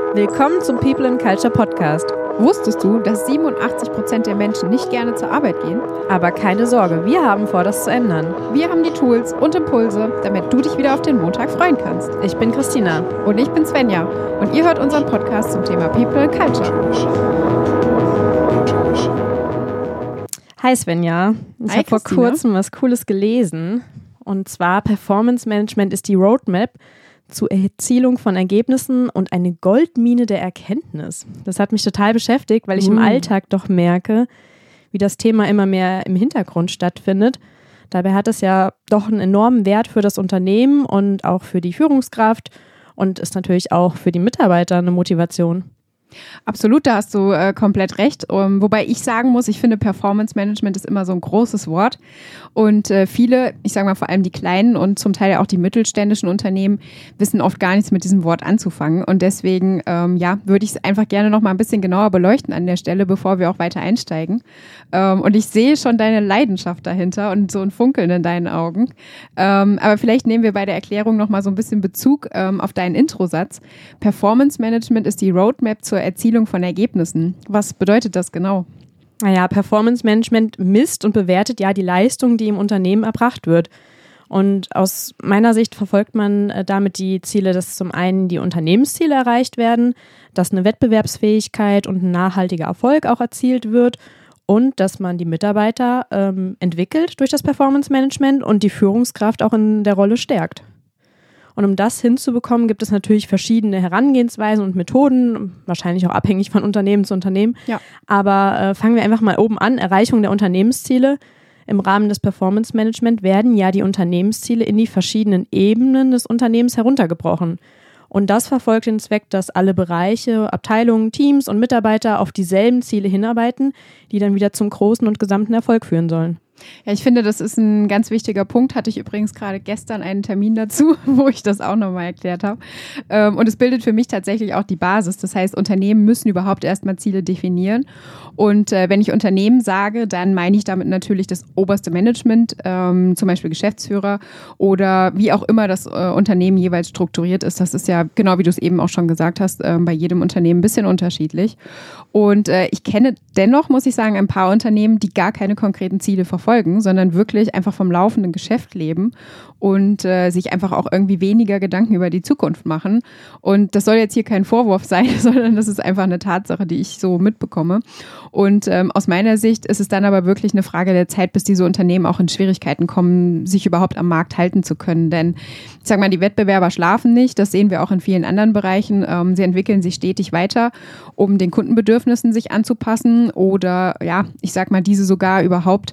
Willkommen zum People and Culture Podcast. Wusstest du, dass 87% der Menschen nicht gerne zur Arbeit gehen? Aber keine Sorge, wir haben vor, das zu ändern. Wir haben die Tools und Impulse, damit du dich wieder auf den Montag freuen kannst. Ich bin Christina. Und ich bin Svenja. Und ihr hört unseren Podcast zum Thema People and Culture. Hi Svenja. Ich habe vor kurzem was Cooles gelesen. Und zwar Performance Management ist die Roadmap zur Erzielung von Ergebnissen und eine Goldmine der Erkenntnis. Das hat mich total beschäftigt, weil ich im Alltag doch merke, wie das Thema immer mehr im Hintergrund stattfindet. Dabei hat es ja doch einen enormen Wert für das Unternehmen und auch für die Führungskraft und ist natürlich auch für die Mitarbeiter eine Motivation. Absolut, da hast du komplett recht. Wobei ich sagen muss, ich finde Performance Management ist immer so ein großes Wort und viele, ich sage mal vor allem die kleinen und zum Teil auch die mittelständischen Unternehmen wissen oft gar nichts mit diesem Wort anzufangen und deswegen würde ich es einfach gerne noch mal ein bisschen genauer beleuchten an der Stelle, bevor wir auch weiter einsteigen. Und ich sehe schon deine Leidenschaft dahinter und so ein Funkeln in deinen Augen. Aber vielleicht nehmen wir bei der Erklärung noch mal so ein bisschen Bezug auf deinen Introsatz. Performance Management ist die Roadmap zur Erzielung von Ergebnissen. Was bedeutet das genau? Naja, Performance Management misst und bewertet ja die Leistung, die im Unternehmen erbracht wird. Und aus meiner Sicht verfolgt man damit die Ziele, dass zum einen die Unternehmensziele erreicht werden, dass eine Wettbewerbsfähigkeit und ein nachhaltiger Erfolg auch erzielt wird und dass man die Mitarbeiter entwickelt durch das Performance Management und die Führungskraft auch in der Rolle stärkt. Und um das hinzubekommen, gibt es natürlich verschiedene Herangehensweisen und Methoden, wahrscheinlich auch abhängig von Unternehmen zu Unternehmen. Ja. Aber fangen wir einfach mal oben an, Erreichung der Unternehmensziele. Im Rahmen des Performance Management werden ja die Unternehmensziele in die verschiedenen Ebenen des Unternehmens heruntergebrochen. Und das verfolgt den Zweck, dass alle Bereiche, Abteilungen, Teams und Mitarbeiter auf dieselben Ziele hinarbeiten, die dann wieder zum großen und gesamten Erfolg führen sollen. Ja, ich finde, das ist ein ganz wichtiger Punkt. Hatte ich übrigens gerade gestern einen Termin dazu, wo ich das auch nochmal erklärt habe. Und es bildet für mich tatsächlich auch die Basis. Das heißt, Unternehmen müssen überhaupt erstmal Ziele definieren. Und wenn ich Unternehmen sage, dann meine ich damit natürlich das oberste Management, zum Beispiel Geschäftsführer oder wie auch immer das Unternehmen jeweils strukturiert ist. Das ist ja, genau wie du es eben auch schon gesagt hast, bei jedem Unternehmen ein bisschen unterschiedlich. Und ich kenne dennoch, muss ich sagen, ein paar Unternehmen, die gar keine konkreten Ziele verfolgen, sondern wirklich einfach vom laufenden Geschäft leben und sich einfach auch irgendwie weniger Gedanken über die Zukunft machen. Und das soll jetzt hier kein Vorwurf sein, sondern das ist einfach eine Tatsache, die ich so mitbekomme. Und aus meiner Sicht ist es dann aber wirklich eine Frage der Zeit, bis diese Unternehmen auch in Schwierigkeiten kommen, sich überhaupt am Markt halten zu können. Denn ich sage mal, die Wettbewerber schlafen nicht. Das sehen wir auch in vielen anderen Bereichen. Sie entwickeln sich stetig weiter, um den Kundenbedürfnissen sich anzupassen oder ja, ich sage mal, diese sogar überhaupt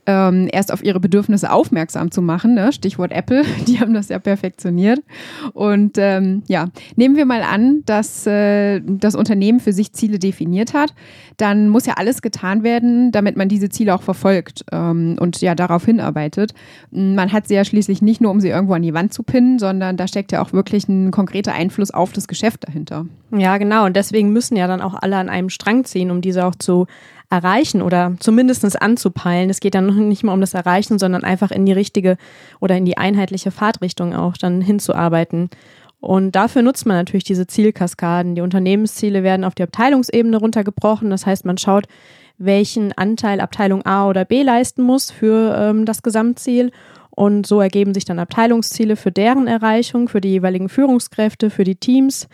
erst auf ihre Bedürfnisse aufmerksam zu machen. Ne? Stichwort Apple, die haben das ja perfektioniert. Und nehmen wir mal an, dass das Unternehmen für sich Ziele definiert hat, dann muss ja alles getan werden, damit man diese Ziele auch verfolgt und ja darauf hinarbeitet. Man hat sie ja schließlich nicht nur, um sie irgendwo an die Wand zu pinnen, sondern da steckt ja auch wirklich ein konkreter Einfluss auf das Geschäft dahinter. Ja, genau. Und deswegen müssen ja dann auch alle an einem Strang ziehen, um diese auch zu erreichen oder zumindest anzupeilen. Es geht dann noch nicht mal um das Erreichen, sondern einfach in die richtige oder in die einheitliche Fahrtrichtung auch dann hinzuarbeiten. Und dafür nutzt man natürlich diese Zielkaskaden. Die Unternehmensziele werden auf die Abteilungsebene runtergebrochen. Das heißt, man schaut, welchen Anteil Abteilung A oder B leisten muss für das Gesamtziel. Und so ergeben sich dann Abteilungsziele für deren Erreichung, für die jeweiligen Führungskräfte, für die Teams.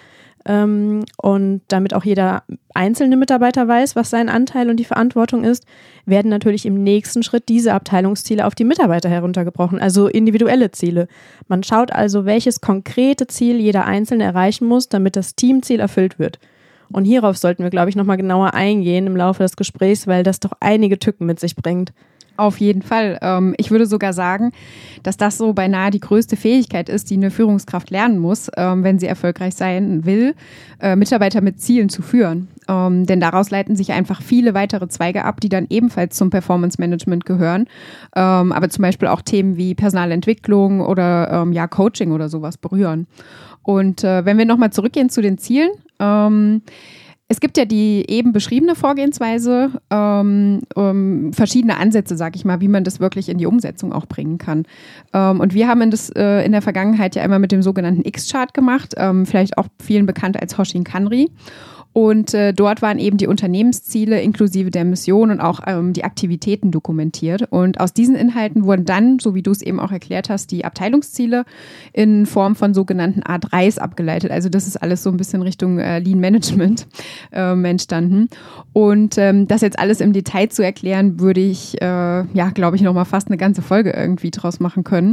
Und damit auch jeder einzelne Mitarbeiter weiß, was sein Anteil und die Verantwortung ist, werden natürlich im nächsten Schritt diese Abteilungsziele auf die Mitarbeiter heruntergebrochen, also individuelle Ziele. Man schaut also, welches konkrete Ziel jeder Einzelne erreichen muss, damit das Teamziel erfüllt wird. Und hierauf sollten wir, glaube ich, nochmal genauer eingehen im Laufe des Gesprächs, weil das doch einige Tücken mit sich bringt. Auf jeden Fall. Ich würde sogar sagen, dass das so beinahe die größte Fähigkeit ist, die eine Führungskraft lernen muss, wenn sie erfolgreich sein will, Mitarbeiter mit Zielen zu führen. Denn daraus leiten sich einfach viele weitere Zweige ab, die dann ebenfalls zum Performance Management gehören. Aber zum Beispiel auch Themen wie Personalentwicklung oder Coaching oder sowas berühren. Und wenn wir nochmal zurückgehen zu den Zielen, Es gibt ja die eben beschriebene Vorgehensweise, verschiedene Ansätze, sag ich mal, wie man das wirklich in die Umsetzung auch bringen kann. Und wir haben in der Vergangenheit ja immer mit dem sogenannten X-Chart gemacht, vielleicht auch vielen bekannt als Hoshin Kanri. Und dort waren eben die Unternehmensziele inklusive der Mission und auch die Aktivitäten dokumentiert. Und aus diesen Inhalten wurden dann, so wie du es eben auch erklärt hast, die Abteilungsziele in Form von sogenannten A3s abgeleitet. Also das ist alles so ein bisschen Richtung Lean Management entstanden. Und das jetzt alles im Detail zu erklären, würde ich, glaube ich, nochmal fast eine ganze Folge irgendwie draus machen können.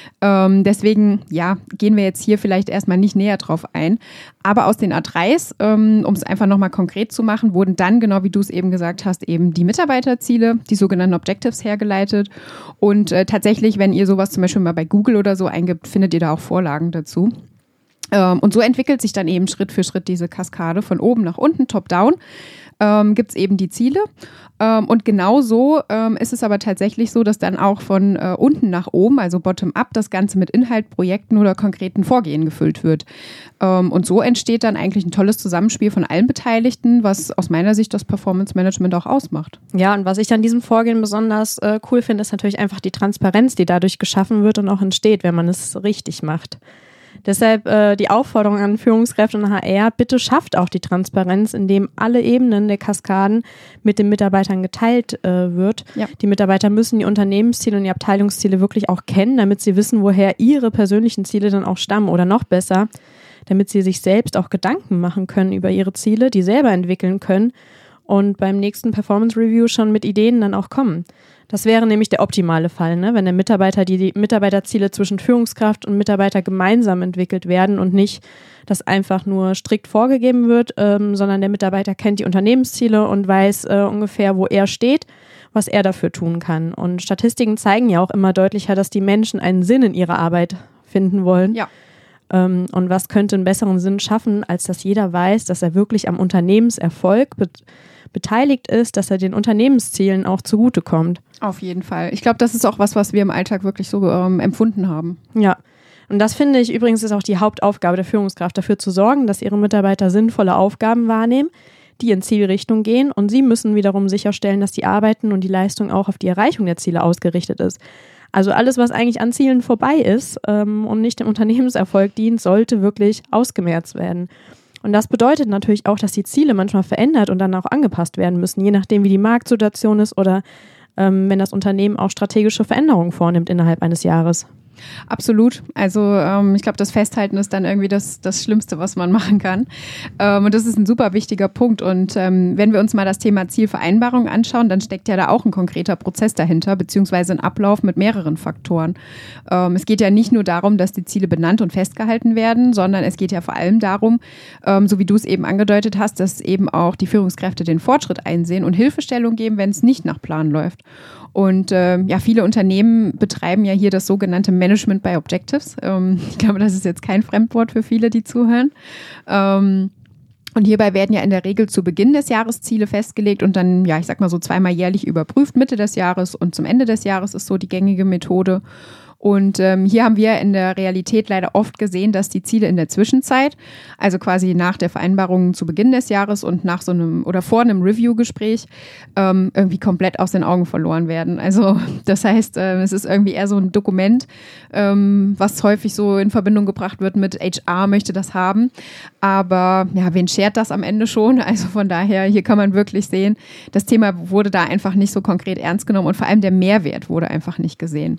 Deswegen, gehen wir jetzt hier vielleicht erstmal nicht näher drauf ein. Aber aus den A3s, um es einfach nochmal konkret zu machen, wurden dann, genau wie du es eben gesagt hast, eben die Mitarbeiterziele, die sogenannten Objectives hergeleitet. Und tatsächlich, wenn ihr sowas zum Beispiel mal bei Google oder so eingibt, findet ihr da auch Vorlagen dazu. Und so entwickelt sich dann eben Schritt für Schritt diese Kaskade von oben nach unten, top-down. Gibt es eben die Ziele. Und genau so ist es aber tatsächlich so, dass dann auch von unten nach oben, also bottom-up, das Ganze mit Inhalt, Projekten oder konkreten Vorgehen gefüllt wird. Und so entsteht dann eigentlich ein tolles Zusammenspiel von allen Beteiligten, was aus meiner Sicht das Performance Management auch ausmacht. Ja, und was ich an diesem Vorgehen besonders cool finde, ist natürlich einfach die Transparenz, die dadurch geschaffen wird und auch entsteht, wenn man es richtig macht. Deshalb die Aufforderung an Führungskräfte und HR, bitte schafft auch die Transparenz, indem alle Ebenen der Kaskaden mit den Mitarbeitern geteilt wird. Ja. Die Mitarbeiter müssen die Unternehmensziele und die Abteilungsziele wirklich auch kennen, damit sie wissen, woher ihre persönlichen Ziele dann auch stammen oder noch besser, damit sie sich selbst auch Gedanken machen können über ihre Ziele, die selber entwickeln können und beim nächsten Performance Review schon mit Ideen dann auch kommen. Das wäre nämlich der optimale Fall, ne? Wenn der Mitarbeiter die Mitarbeiterziele zwischen Führungskraft und Mitarbeiter gemeinsam entwickelt werden und nicht, dass einfach nur strikt vorgegeben wird, sondern der Mitarbeiter kennt die Unternehmensziele und weiß ungefähr, wo er steht, was er dafür tun kann. Und Statistiken zeigen ja auch immer deutlicher, dass die Menschen einen Sinn in ihrer Arbeit finden wollen. Ja. Und was könnte einen besseren Sinn schaffen, als dass jeder weiß, dass er wirklich am Unternehmenserfolg beteiligt ist, dass er den Unternehmenszielen auch zugutekommt. Auf jeden Fall. Ich glaube, das ist auch was wir im Alltag wirklich so empfunden haben. Ja, und das finde ich übrigens ist auch die Hauptaufgabe der Führungskraft, dafür zu sorgen, dass ihre Mitarbeiter sinnvolle Aufgaben wahrnehmen, die in Zielrichtung gehen, und sie müssen wiederum sicherstellen, dass die Arbeiten und die Leistung auch auf die Erreichung der Ziele ausgerichtet ist. Also alles, was eigentlich an Zielen vorbei ist und nicht dem Unternehmenserfolg dient, sollte wirklich ausgemerzt werden. Und das bedeutet natürlich auch, dass die Ziele manchmal verändert und dann auch angepasst werden müssen, je nachdem, wie die Marktsituation ist oder wenn das Unternehmen auch strategische Veränderungen vornimmt innerhalb eines Jahres. Absolut. Also ich glaube, das Festhalten ist dann irgendwie das Schlimmste, was man machen kann. Und das ist ein super wichtiger Punkt. Und wenn wir uns mal das Thema Zielvereinbarung anschauen, dann steckt ja da auch ein konkreter Prozess dahinter, beziehungsweise ein Ablauf mit mehreren Faktoren. Es geht ja nicht nur darum, dass die Ziele benannt und festgehalten werden, sondern es geht ja vor allem darum, so wie du es eben angedeutet hast, dass eben auch die Führungskräfte den Fortschritt einsehen und Hilfestellung geben, wenn es nicht nach Plan läuft. Und viele Unternehmen betreiben ja hier das sogenannte Management by Objectives. Ich glaube, das ist jetzt kein Fremdwort für viele, die zuhören. Und hierbei werden ja in der Regel zu Beginn des Jahres Ziele festgelegt und dann, ich sag mal so zweimal jährlich überprüft, Mitte des Jahres und zum Ende des Jahres ist so die gängige Methode. Und hier haben wir in der Realität leider oft gesehen, dass die Ziele in der Zwischenzeit, also quasi nach der Vereinbarung zu Beginn des Jahres und nach so einem oder vor einem Review-Gespräch irgendwie komplett aus den Augen verloren werden. Also das heißt, es ist irgendwie eher so ein Dokument, was häufig so in Verbindung gebracht wird mit HR möchte das haben. Aber wen schert das am Ende schon? Also von daher, hier kann man wirklich sehen, das Thema wurde da einfach nicht so konkret ernst genommen und vor allem der Mehrwert wurde einfach nicht gesehen.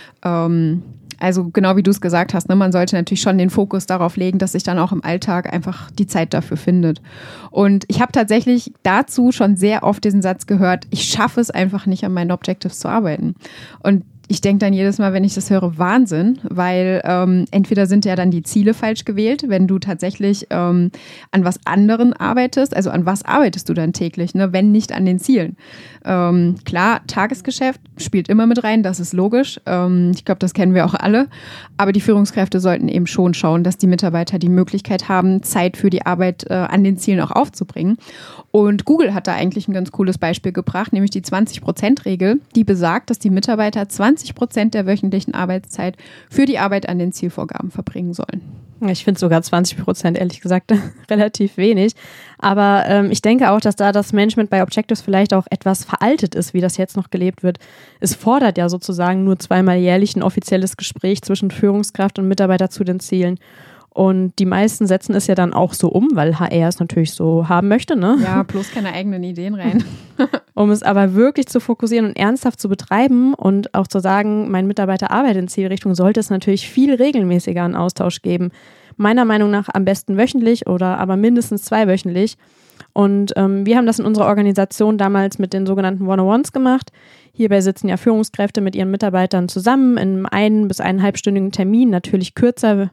Also genau wie du es gesagt hast, ne, man sollte natürlich schon den Fokus darauf legen, dass sich dann auch im Alltag einfach die Zeit dafür findet. Und ich habe tatsächlich dazu schon sehr oft diesen Satz gehört, ich schaffe es einfach nicht, an meinen Objectives zu arbeiten. Und ich denke dann jedes Mal, wenn ich das höre, Wahnsinn, weil entweder sind ja dann die Ziele falsch gewählt, wenn du tatsächlich an was anderen arbeitest, also an was arbeitest du dann täglich, ne, wenn nicht an den Zielen. Klar, Tagesgeschäft spielt immer mit rein, das ist logisch. Ich glaube, das kennen wir auch alle. Aber die Führungskräfte sollten eben schon schauen, dass die Mitarbeiter die Möglichkeit haben, Zeit für die Arbeit an den Zielen auch aufzubringen. Und Google hat da eigentlich ein ganz cooles Beispiel gebracht, nämlich die 20%-Regel, die besagt, dass die Mitarbeiter 20% der wöchentlichen Arbeitszeit für die Arbeit an den Zielvorgaben verbringen sollen. Ich finde sogar 20%, ehrlich gesagt, relativ wenig. Aber ich denke auch, dass da das Management bei Objectives vielleicht auch etwas veraltet ist, wie das jetzt noch gelebt wird. Es fordert ja sozusagen nur 2-mal jährlich ein offizielles Gespräch zwischen Führungskraft und Mitarbeiter zu den Zielen. Und die meisten setzen es ja dann auch so um, weil HR es natürlich so haben möchte, ne? Ja, bloß keine eigenen Ideen rein. Um es aber wirklich zu fokussieren und ernsthaft zu betreiben und auch zu sagen, mein Mitarbeiter arbeitet in Zielrichtung, sollte es natürlich viel regelmäßiger einen Austausch geben. Meiner Meinung nach am besten wöchentlich oder aber mindestens 2-wöchentlich. Und wir haben das in unserer Organisation damals mit den sogenannten One-on-Ones gemacht. Hierbei sitzen ja Führungskräfte mit ihren Mitarbeitern zusammen in einem 1- bis 1,5-stündigen Termin, natürlich kürzer,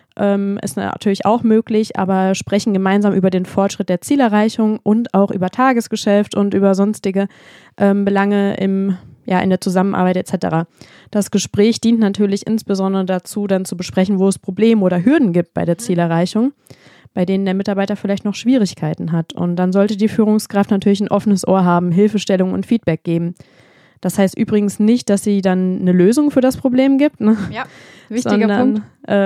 ist natürlich auch möglich, aber sprechen gemeinsam über den Fortschritt der Zielerreichung und auch über Tagesgeschäft und über sonstige Belange in der Zusammenarbeit etc. Das Gespräch dient natürlich insbesondere dazu, dann zu besprechen, wo es Probleme oder Hürden gibt bei der Zielerreichung, bei denen der Mitarbeiter vielleicht noch Schwierigkeiten hat. Und dann sollte die Führungskraft natürlich ein offenes Ohr haben, Hilfestellung und Feedback geben. Das heißt übrigens nicht, dass sie dann eine Lösung für das Problem gibt. Ne? Ja, wichtiger Punkt.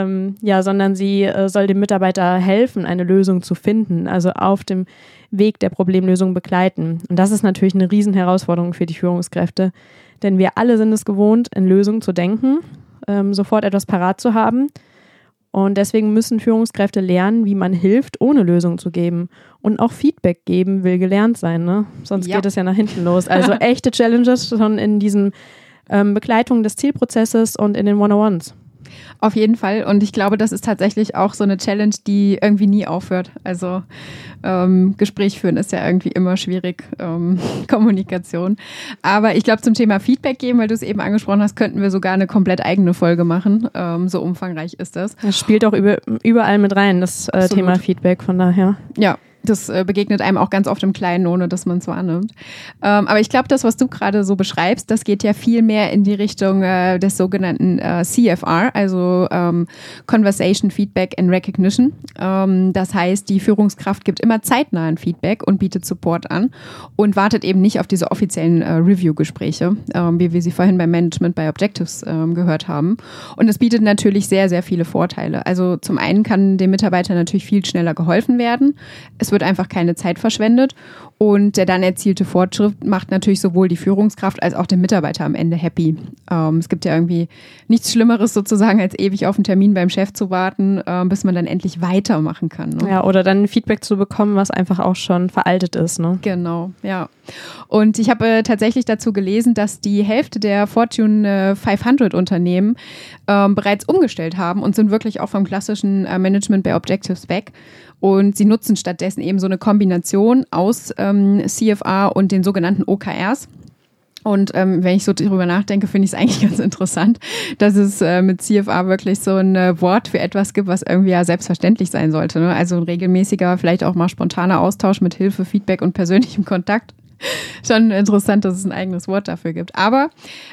Sondern sie soll dem Mitarbeiter helfen, eine Lösung zu finden, also auf dem Weg der Problemlösung begleiten. Und das ist natürlich eine Riesenherausforderung für die Führungskräfte, denn wir alle sind es gewohnt, in Lösungen zu denken, sofort etwas parat zu haben. Und deswegen müssen Führungskräfte lernen, wie man hilft, ohne Lösung zu geben. Und auch Feedback geben will gelernt sein, ne? Sonst geht es ja nach hinten los. Also echte Challenges schon in diesen Begleitung des Zielprozesses und in den One-on-Ones. Auf jeden Fall. Und ich glaube, das ist tatsächlich auch so eine Challenge, die irgendwie nie aufhört. Also Gespräch führen ist ja irgendwie immer schwierig, Kommunikation. Aber ich glaube, zum Thema Feedback geben, weil du es eben angesprochen hast, könnten wir sogar eine komplett eigene Folge machen. So umfangreich ist das. Das spielt auch überall mit rein, das Thema Feedback, von daher. Ja. Das begegnet einem auch ganz oft im Kleinen, ohne dass man es wahrnimmt. Aber ich glaube, das, was du gerade so beschreibst, das geht ja viel mehr in die Richtung des sogenannten CFR, also Conversation, Feedback and Recognition. Das heißt, die Führungskraft gibt immer zeitnahen Feedback und bietet Support an und wartet eben nicht auf diese offiziellen Review-Gespräche, wie wir sie vorhin beim Management bei Objectives gehört haben. Und es bietet natürlich sehr, sehr viele Vorteile. Also zum einen kann dem Mitarbeiter natürlich viel schneller geholfen werden. Es wird einfach keine Zeit verschwendet und der dann erzielte Fortschritt macht natürlich sowohl die Führungskraft als auch den Mitarbeiter am Ende happy. Es gibt ja irgendwie nichts Schlimmeres sozusagen, als ewig auf einen Termin beim Chef zu warten, bis man dann endlich weitermachen kann. Ne? Ja, oder dann Feedback zu bekommen, was einfach auch schon veraltet ist. Ne? Genau, ja. Und ich habe tatsächlich dazu gelesen, dass die Hälfte der Fortune 500 Unternehmen bereits umgestellt haben und sind wirklich auch vom klassischen Management bei Objectives weg. Und sie nutzen stattdessen eben so eine Kombination aus CFR und den sogenannten OKRs. Und wenn ich so drüber nachdenke, finde ich es eigentlich ganz interessant, dass es mit CFR wirklich so ein Wort für etwas gibt, was irgendwie ja selbstverständlich sein sollte. Ne? Also ein regelmäßiger, vielleicht auch mal spontaner Austausch mit Hilfe, Feedback und persönlichem Kontakt. Schon interessant, dass es ein eigenes Wort dafür gibt. Aber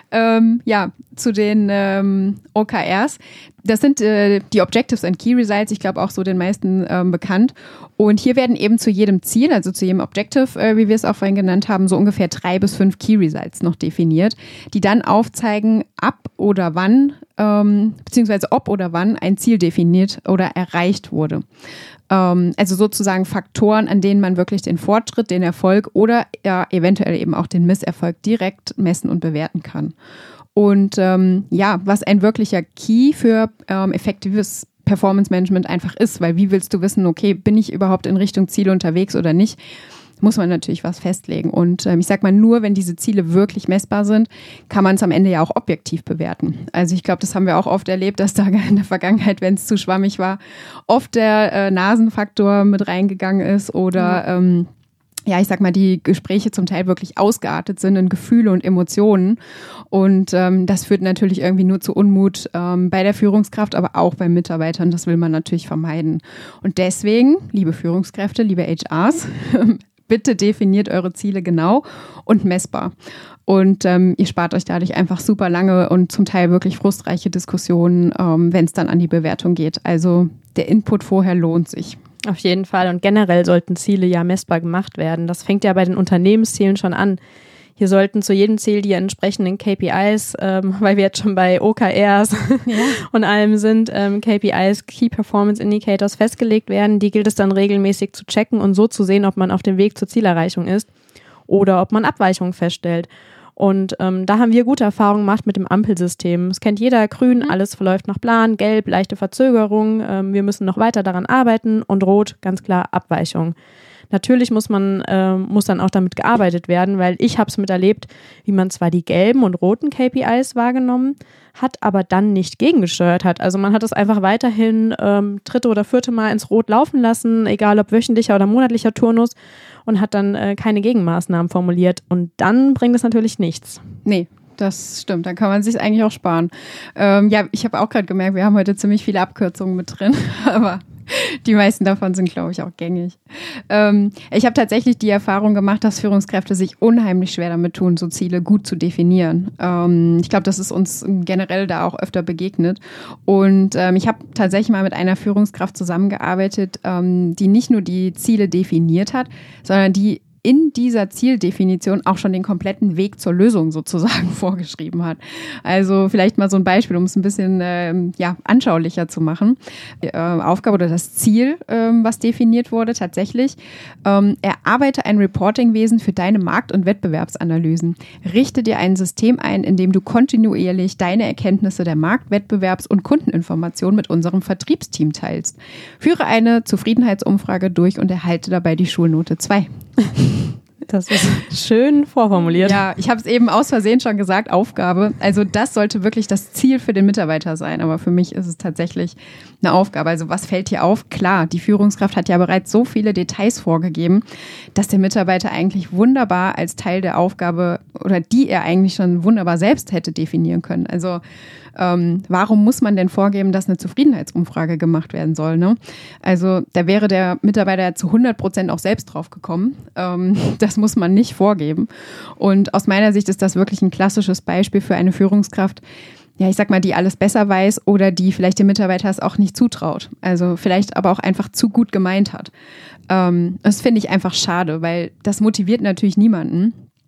zu den OKRs. Das sind die Objectives and Key Results, ich glaube auch so den meisten bekannt. Und hier werden eben zu jedem Ziel, also zu jedem Objective, wie wir es auch vorhin genannt haben, so ungefähr 3 bis 5 Key Results noch definiert, die dann aufzeigen, ab oder wann, beziehungsweise ob oder wann ein Ziel definiert oder erreicht wurde. Also sozusagen Faktoren, an denen man wirklich den Fortschritt, den Erfolg oder eventuell eben auch den Misserfolg direkt messen und bewerten kann. Und was ein wirklicher Key für effektives Performance Management einfach ist, weil wie willst du wissen, okay, bin ich überhaupt in Richtung Ziele unterwegs oder nicht, muss man natürlich was festlegen. Und ich sag mal, nur wenn diese Ziele wirklich messbar sind, kann man es am Ende ja auch objektiv bewerten. Also ich glaube, das haben wir auch oft erlebt, dass da in der Vergangenheit, wenn es zu schwammig war, oft der Nasenfaktor mit reingegangen ist oder ich sag mal, die Gespräche zum Teil wirklich ausgeartet sind in Gefühle und Emotionen. Und das führt natürlich irgendwie nur zu Unmut bei der Führungskraft, aber auch bei Mitarbeitern. Das will man natürlich vermeiden. Und deswegen, liebe Führungskräfte, liebe HRs, bitte definiert eure Ziele genau und messbar. Und ihr spart euch dadurch einfach super lange und zum Teil wirklich frustreiche Diskussionen, wenn es dann an die Bewertung geht. Also der Input vorher lohnt sich. Auf jeden Fall. Und generell sollten Ziele ja messbar gemacht werden. Das fängt ja bei den Unternehmenszielen schon an. Hier sollten zu jedem Ziel die entsprechenden KPIs, weil wir jetzt schon bei OKRs und allem sind, KPIs, Key Performance Indicators, festgelegt werden. Die gilt es dann regelmäßig zu checken und so zu sehen, ob man auf dem Weg zur Zielerreichung ist oder ob man Abweichungen feststellt. Und da haben wir gute Erfahrungen gemacht mit dem Ampelsystem. Es kennt jeder, grün, alles verläuft nach Plan, gelb, leichte Verzögerung, wir müssen noch weiter daran arbeiten und rot, ganz klar Abweichung. Natürlich muss dann auch damit gearbeitet werden, weil ich habe es miterlebt, wie man zwar die gelben und roten KPIs wahrgenommen hat, aber dann nicht gegengesteuert hat. Also man hat es einfach weiterhin dritte oder vierte Mal ins Rot laufen lassen, egal ob wöchentlicher oder monatlicher Turnus, und hat dann keine Gegenmaßnahmen formuliert. Und dann bringt es natürlich nichts. Nee. Das stimmt, dann kann man sich eigentlich auch sparen. Ich habe auch gerade gemerkt, wir haben heute ziemlich viele Abkürzungen mit drin, aber die meisten davon sind, glaube ich, auch gängig. Ich habe tatsächlich die Erfahrung gemacht, dass Führungskräfte sich unheimlich schwer damit tun, so Ziele gut zu definieren. Ich glaube, das ist uns generell da auch öfter begegnet. Und ich habe tatsächlich mal mit einer Führungskraft zusammengearbeitet, die nicht nur die Ziele definiert hat, sondern die in dieser Zieldefinition auch schon den kompletten Weg zur Lösung sozusagen vorgeschrieben hat. Also vielleicht mal so ein Beispiel, um es ein bisschen anschaulicher zu machen. Die Aufgabe oder das Ziel, was definiert wurde, tatsächlich, erarbeite ein Reportingwesen für deine Markt- und Wettbewerbsanalysen. Richte dir ein System ein, in dem du kontinuierlich deine Erkenntnisse der Markt-, Wettbewerbs- und Kundeninformation mit unserem Vertriebsteam teilst. Führe eine Zufriedenheitsumfrage durch und erhalte dabei die Schulnote 2. Das ist schön vorformuliert. Ja, ich habe es eben aus Versehen schon gesagt, Aufgabe. Also das sollte wirklich das Ziel für den Mitarbeiter sein. Aber für mich ist es tatsächlich eine Aufgabe. Also was fällt hier auf? Klar, die Führungskraft hat ja bereits so viele Details vorgegeben, dass der Mitarbeiter eigentlich wunderbar als Teil der Aufgabe oder die er eigentlich schon wunderbar selbst hätte definieren können. Also warum muss man denn vorgeben, dass eine Zufriedenheitsumfrage gemacht werden soll? Ne? Also da wäre der Mitarbeiter zu 100% auch selbst drauf gekommen. Das muss man nicht vorgeben. Und aus meiner Sicht ist das wirklich ein klassisches Beispiel für eine Führungskraft, ja, ich sag mal, die alles besser weiß oder die vielleicht dem Mitarbeiter es auch nicht zutraut. Also vielleicht aber auch einfach zu gut gemeint hat. Das finde ich einfach schade, weil das motiviert natürlich niemanden.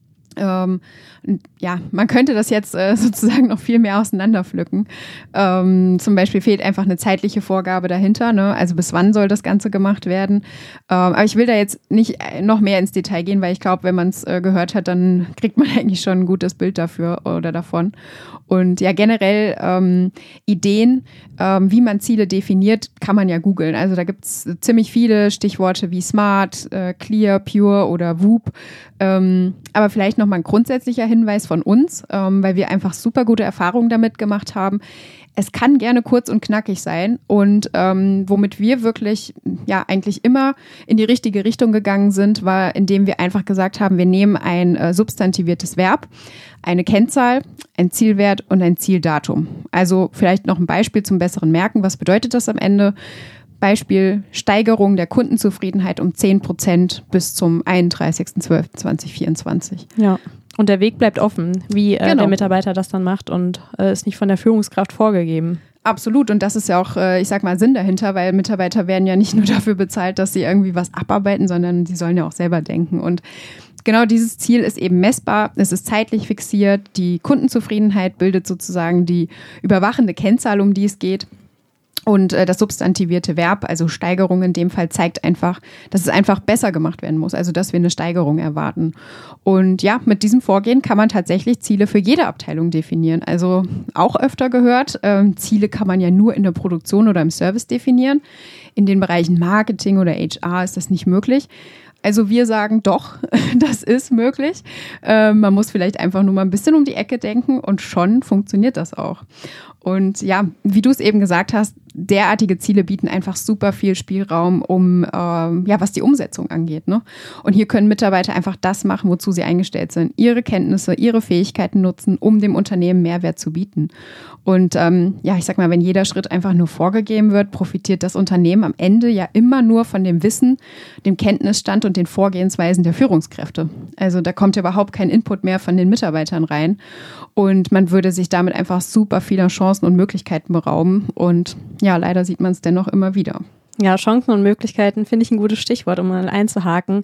Man könnte das jetzt sozusagen noch viel mehr auseinanderpflücken. Zum Beispiel fehlt einfach eine zeitliche Vorgabe dahinter, ne? Also bis wann soll das Ganze gemacht werden? Aber ich will da jetzt nicht noch mehr ins Detail gehen, weil ich glaube, wenn man es gehört hat, dann kriegt man eigentlich schon ein gutes Bild dafür oder davon. Und ja, generell Ideen, wie man Ziele definiert, kann man ja googeln. Also da gibt es ziemlich viele Stichworte wie Smart, Clear, Pure oder WOOP. Aber vielleicht noch mal ein grundsätzlicher Hinweis von uns, weil wir einfach super gute Erfahrungen damit gemacht haben. Es kann gerne kurz und knackig sein und womit wir wirklich ja eigentlich immer in die richtige Richtung gegangen sind, war, indem wir einfach gesagt haben, wir nehmen ein substantiviertes Verb, eine Kennzahl, ein Zielwert und ein Zieldatum. Also vielleicht noch ein Beispiel zum besseren Merken. Was bedeutet das am Ende? Beispiel Steigerung der Kundenzufriedenheit um 10% bis zum 31.12.2024. Ja, und der Weg bleibt offen, wie der Mitarbeiter das dann macht und ist nicht von der Führungskraft vorgegeben. Absolut, und das ist ja auch, ich sag mal, Sinn dahinter, weil Mitarbeiter werden ja nicht nur dafür bezahlt, dass sie irgendwie was abarbeiten, sondern sie sollen ja auch selber denken. Und genau dieses Ziel ist eben messbar, es ist zeitlich fixiert, die Kundenzufriedenheit bildet sozusagen die überwachende Kennzahl, um die es geht. Und das substantivierte Verb, also Steigerung in dem Fall, zeigt einfach, dass es einfach besser gemacht werden muss, also dass wir eine Steigerung erwarten. Und ja, mit diesem Vorgehen kann man tatsächlich Ziele für jede Abteilung definieren. Also auch öfter gehört, Ziele kann man ja nur in der Produktion oder im Service definieren. In den Bereichen Marketing oder HR ist das nicht möglich. Also wir sagen doch, das ist möglich. Man muss vielleicht einfach nur mal ein bisschen um die Ecke denken und schon funktioniert das auch. Und ja, wie du es eben gesagt hast, derartige Ziele bieten einfach super viel Spielraum, was die Umsetzung angeht, ne? Und hier können Mitarbeiter einfach das machen, wozu sie eingestellt sind. Ihre Kenntnisse, ihre Fähigkeiten nutzen, um dem Unternehmen Mehrwert zu bieten. Und ich sag mal, wenn jeder Schritt einfach nur vorgegeben wird, profitiert das Unternehmen am Ende ja immer nur von dem Wissen, dem Kenntnisstand und den Vorgehensweisen der Führungskräfte. Also da kommt ja überhaupt kein Input mehr von den Mitarbeitern rein. Und man würde sich damit einfach super vieler Chancen und Möglichkeiten berauben. Und ja, leider sieht man es dennoch immer wieder. Ja, Chancen und Möglichkeiten finde ich ein gutes Stichwort, um mal einzuhaken.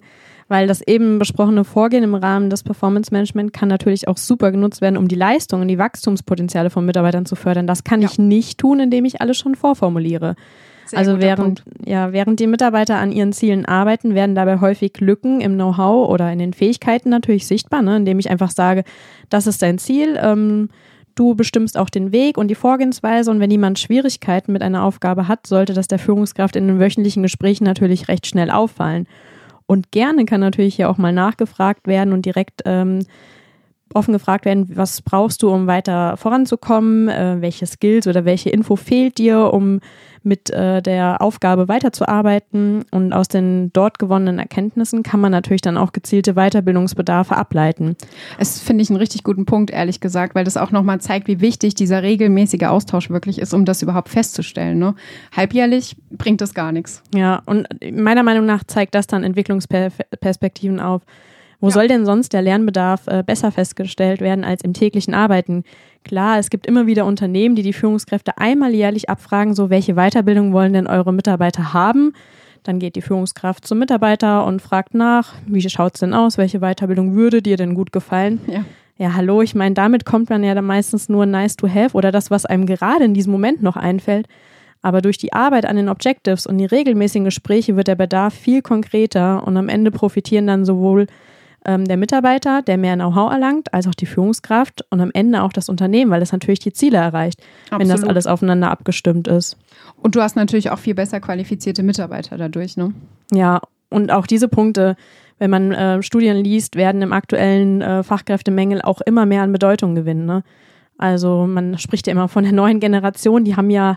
Weil das eben besprochene Vorgehen im Rahmen des Performance Management kann natürlich auch super genutzt werden, um die Leistung und die Wachstumspotenziale von Mitarbeitern zu fördern. Das kann ich nicht tun, indem ich alles schon vorformuliere. Also während die Mitarbeiter an ihren Zielen arbeiten, werden dabei häufig Lücken im Know-how oder in den Fähigkeiten natürlich sichtbar, ne? Indem ich einfach sage, das ist dein Ziel, du bestimmst auch den Weg und die Vorgehensweise, und wenn jemand Schwierigkeiten mit einer Aufgabe hat, sollte das der Führungskraft in den wöchentlichen Gesprächen natürlich recht schnell auffallen. Und gerne kann natürlich hier auch mal nachgefragt werden und direkt offen gefragt werden, was brauchst du, um weiter voranzukommen, welche Skills oder welche Info fehlt dir, um mit der Aufgabe weiterzuarbeiten, und aus den dort gewonnenen Erkenntnissen kann man natürlich dann auch gezielte Weiterbildungsbedarfe ableiten. Das finde ich einen richtig guten Punkt, ehrlich gesagt, weil das auch nochmal zeigt, wie wichtig dieser regelmäßige Austausch wirklich ist, um das überhaupt festzustellen. Ne? Halbjährlich bringt das gar nichts. Ja, und meiner Meinung nach zeigt das dann Entwicklungsperspektiven auf. Wo soll denn sonst der Lernbedarf besser festgestellt werden als im täglichen Arbeiten? Klar, es gibt immer wieder Unternehmen, die Führungskräfte einmal jährlich abfragen, so welche Weiterbildung wollen denn eure Mitarbeiter haben? Dann geht die Führungskraft zum Mitarbeiter und fragt nach, wie schaut's denn aus, welche Weiterbildung würde dir denn gut gefallen? Ja, hallo, ich meine, damit kommt man ja dann meistens nur nice to have oder das, was einem gerade in diesem Moment noch einfällt. Aber durch die Arbeit an den Objectives und die regelmäßigen Gespräche wird der Bedarf viel konkreter, und am Ende profitieren dann sowohl der Mitarbeiter, der mehr Know-how erlangt, als auch die Führungskraft und am Ende auch das Unternehmen, weil es natürlich die Ziele erreicht, wenn das alles aufeinander abgestimmt ist. Und du hast natürlich auch viel besser qualifizierte Mitarbeiter dadurch, ne? Ja, und auch diese Punkte, wenn man Studien liest, werden im aktuellen Fachkräftemangel auch immer mehr an Bedeutung gewinnen, ne? Also man spricht ja immer von der neuen Generation, die haben ja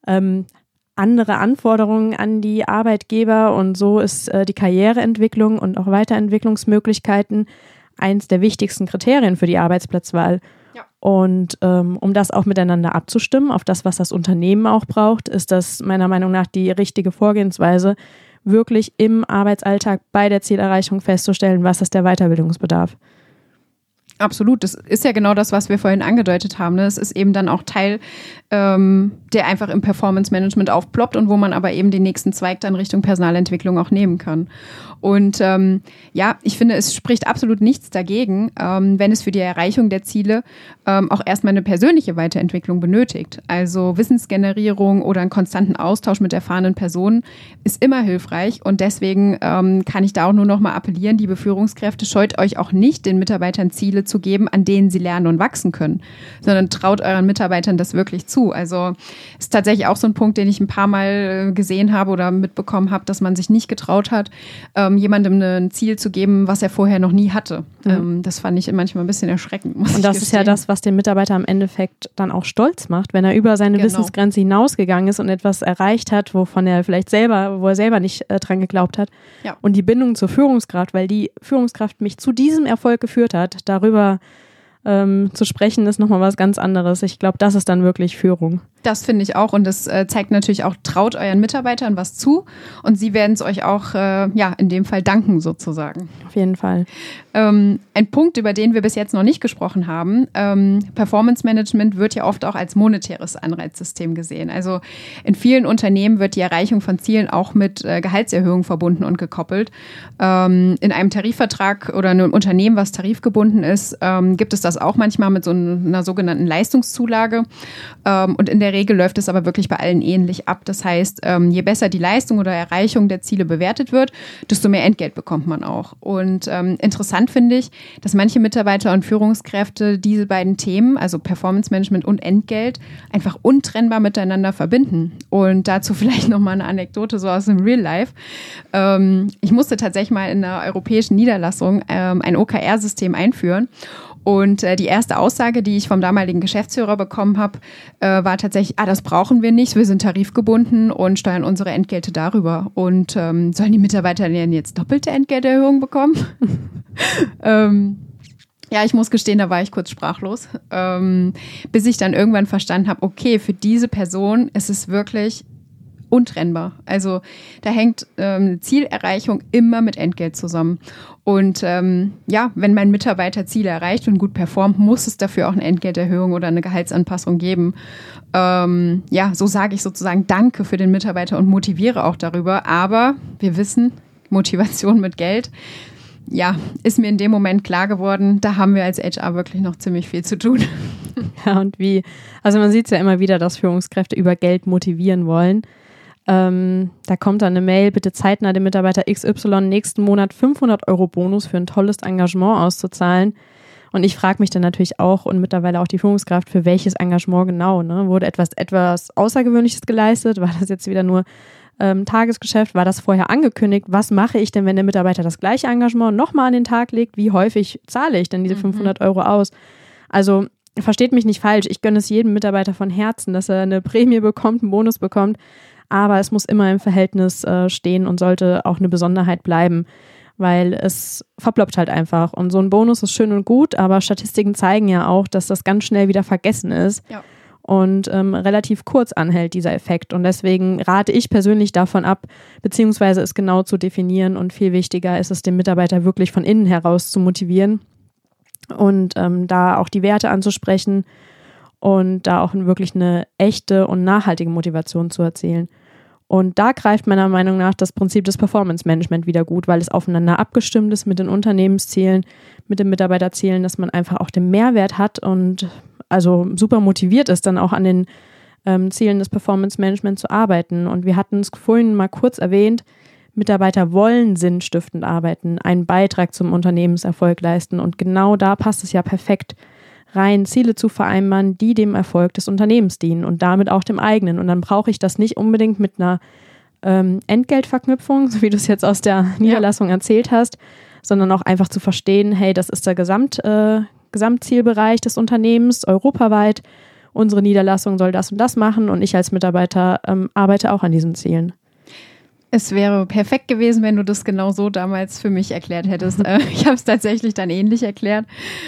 andere Anforderungen an die Arbeitgeber, und so ist die Karriereentwicklung und auch Weiterentwicklungsmöglichkeiten eins der wichtigsten Kriterien für die Arbeitsplatzwahl. Ja. Und um das auch miteinander abzustimmen, auf das, was das Unternehmen auch braucht, ist das meiner Meinung nach die richtige Vorgehensweise, wirklich im Arbeitsalltag bei der Zielerreichung festzustellen, was ist der Weiterbildungsbedarf. Absolut, das ist ja genau das, was wir vorhin angedeutet haben. Ne? Es ist eben dann auch Teil, der einfach im Performance-Management aufploppt und wo man aber eben den nächsten Zweig dann Richtung Personalentwicklung auch nehmen kann. Und ich finde, es spricht absolut nichts dagegen, wenn es für die Erreichung der Ziele auch erstmal eine persönliche Weiterentwicklung benötigt. Also Wissensgenerierung oder einen konstanten Austausch mit erfahrenen Personen ist immer hilfreich, und deswegen kann ich da auch nur noch mal appellieren, liebe Führungskräfte, scheut euch auch nicht, den Mitarbeitern Ziele zu geben, an denen sie lernen und wachsen können, sondern traut euren Mitarbeitern das wirklich zu. Also ist tatsächlich auch so ein Punkt, den ich ein paar Mal gesehen habe oder mitbekommen habe, dass man sich nicht getraut hat, jemandem ein Ziel zu geben, was er vorher noch nie hatte. Das fand ich manchmal ein bisschen erschreckend, muss ich gestehen. Und das ist ja das, was den Mitarbeiter am Endeffekt dann auch stolz macht, wenn er über seine Wissensgrenze hinausgegangen ist und etwas erreicht hat, wo er selber nicht dran geglaubt hat. Ja. Und die Bindung zur Führungskraft, weil die Führungskraft mich zu diesem Erfolg geführt hat, darüber zu sprechen, ist nochmal was ganz anderes. Ich glaube, das ist dann wirklich Führung. Das finde ich auch, und das zeigt natürlich auch, traut euren Mitarbeitern was zu, und sie werden es euch auch in dem Fall danken sozusagen. Auf jeden Fall. Ein Punkt, über den wir bis jetzt noch nicht gesprochen haben, Performance Management wird ja oft auch als monetäres Anreizsystem gesehen. Also in vielen Unternehmen wird die Erreichung von Zielen auch mit Gehaltserhöhungen verbunden und gekoppelt. In einem Tarifvertrag oder einem Unternehmen, was tarifgebunden ist, gibt es das auch manchmal mit so einer sogenannten Leistungszulage, und in der Regel läuft es aber wirklich bei allen ähnlich ab. Das heißt, je besser die Leistung oder Erreichung der Ziele bewertet wird, desto mehr Entgelt bekommt man auch. Und interessant finde ich, dass manche Mitarbeiter und Führungskräfte diese beiden Themen, also Performance Management und Entgelt, einfach untrennbar miteinander verbinden. Und dazu vielleicht nochmal eine Anekdote so aus dem Real Life. Ich musste tatsächlich mal in einer europäischen Niederlassung ein OKR-System einführen. Und die erste Aussage, die ich vom damaligen Geschäftsführer bekommen habe, war tatsächlich, das brauchen wir nicht, wir sind tarifgebunden und steuern unsere Entgelte darüber. Und sollen die Mitarbeiter denn jetzt doppelte Entgelterhöhung bekommen? Ich muss gestehen, da war ich kurz sprachlos, bis ich dann irgendwann verstanden habe, okay, für diese Person ist es wirklich untrennbar. Also da hängt Zielerreichung immer mit Entgelt zusammen. Und wenn mein Mitarbeiter Ziele erreicht und gut performt, muss es dafür auch eine Entgelterhöhung oder eine Gehaltsanpassung geben. So sage ich sozusagen Danke für den Mitarbeiter und motiviere auch darüber. Aber wir wissen, Motivation mit Geld ist mir in dem Moment klar geworden, da haben wir als HR wirklich noch ziemlich viel zu tun. Ja, und also man sieht es ja immer wieder, dass Führungskräfte über Geld motivieren wollen. Da kommt dann eine Mail, bitte zeitnah dem Mitarbeiter XY nächsten Monat 500 € Bonus für ein tolles Engagement auszuzahlen. Und ich frage mich dann natürlich auch und mittlerweile auch die Führungskraft, für welches Engagement genau, ne? Wurde etwas Außergewöhnliches geleistet? War das jetzt wieder nur Tagesgeschäft? War das vorher angekündigt? Was mache ich denn, wenn der Mitarbeiter das gleiche Engagement nochmal an den Tag legt? Wie häufig zahle ich denn diese 500 € aus? Also versteht mich nicht falsch, ich gönne es jedem Mitarbeiter von Herzen, dass er eine Prämie bekommt, einen Bonus bekommt. Aber es muss immer im Verhältnis stehen und sollte auch eine Besonderheit bleiben, weil es verploppt halt einfach. Und so ein Bonus ist schön und gut, aber Statistiken zeigen ja auch, dass das ganz schnell wieder vergessen ist und relativ kurz anhält, dieser Effekt. Und deswegen rate ich persönlich davon ab, beziehungsweise es genau zu definieren. Und viel wichtiger ist es, den Mitarbeiter wirklich von innen heraus zu motivieren und da auch die Werte anzusprechen und da auch wirklich eine echte und nachhaltige Motivation zu erzielen. Und da greift meiner Meinung nach das Prinzip des Performance Management wieder gut, weil es aufeinander abgestimmt ist mit den Unternehmenszielen, mit den Mitarbeiterzielen, dass man einfach auch den Mehrwert hat und also super motiviert ist, dann auch an den Zielen des Performance Management zu arbeiten. Und wir hatten es vorhin mal kurz erwähnt, Mitarbeiter wollen sinnstiftend arbeiten, einen Beitrag zum Unternehmenserfolg leisten. Und genau da passt es ja perfekt rein, Ziele zu vereinbaren, die dem Erfolg des Unternehmens dienen und damit auch dem eigenen. Und dann brauche ich das nicht unbedingt mit einer Entgeltverknüpfung, so wie du es jetzt aus der Niederlassung erzählt hast, sondern auch einfach zu verstehen, hey, das ist der Gesamtzielbereich des Unternehmens, europaweit. Unsere Niederlassung soll das und das machen und ich als Mitarbeiter arbeite auch an diesen Zielen. Es wäre perfekt gewesen, wenn du das genau so damals für mich erklärt hättest. Ich habe es tatsächlich dann ähnlich erklärt.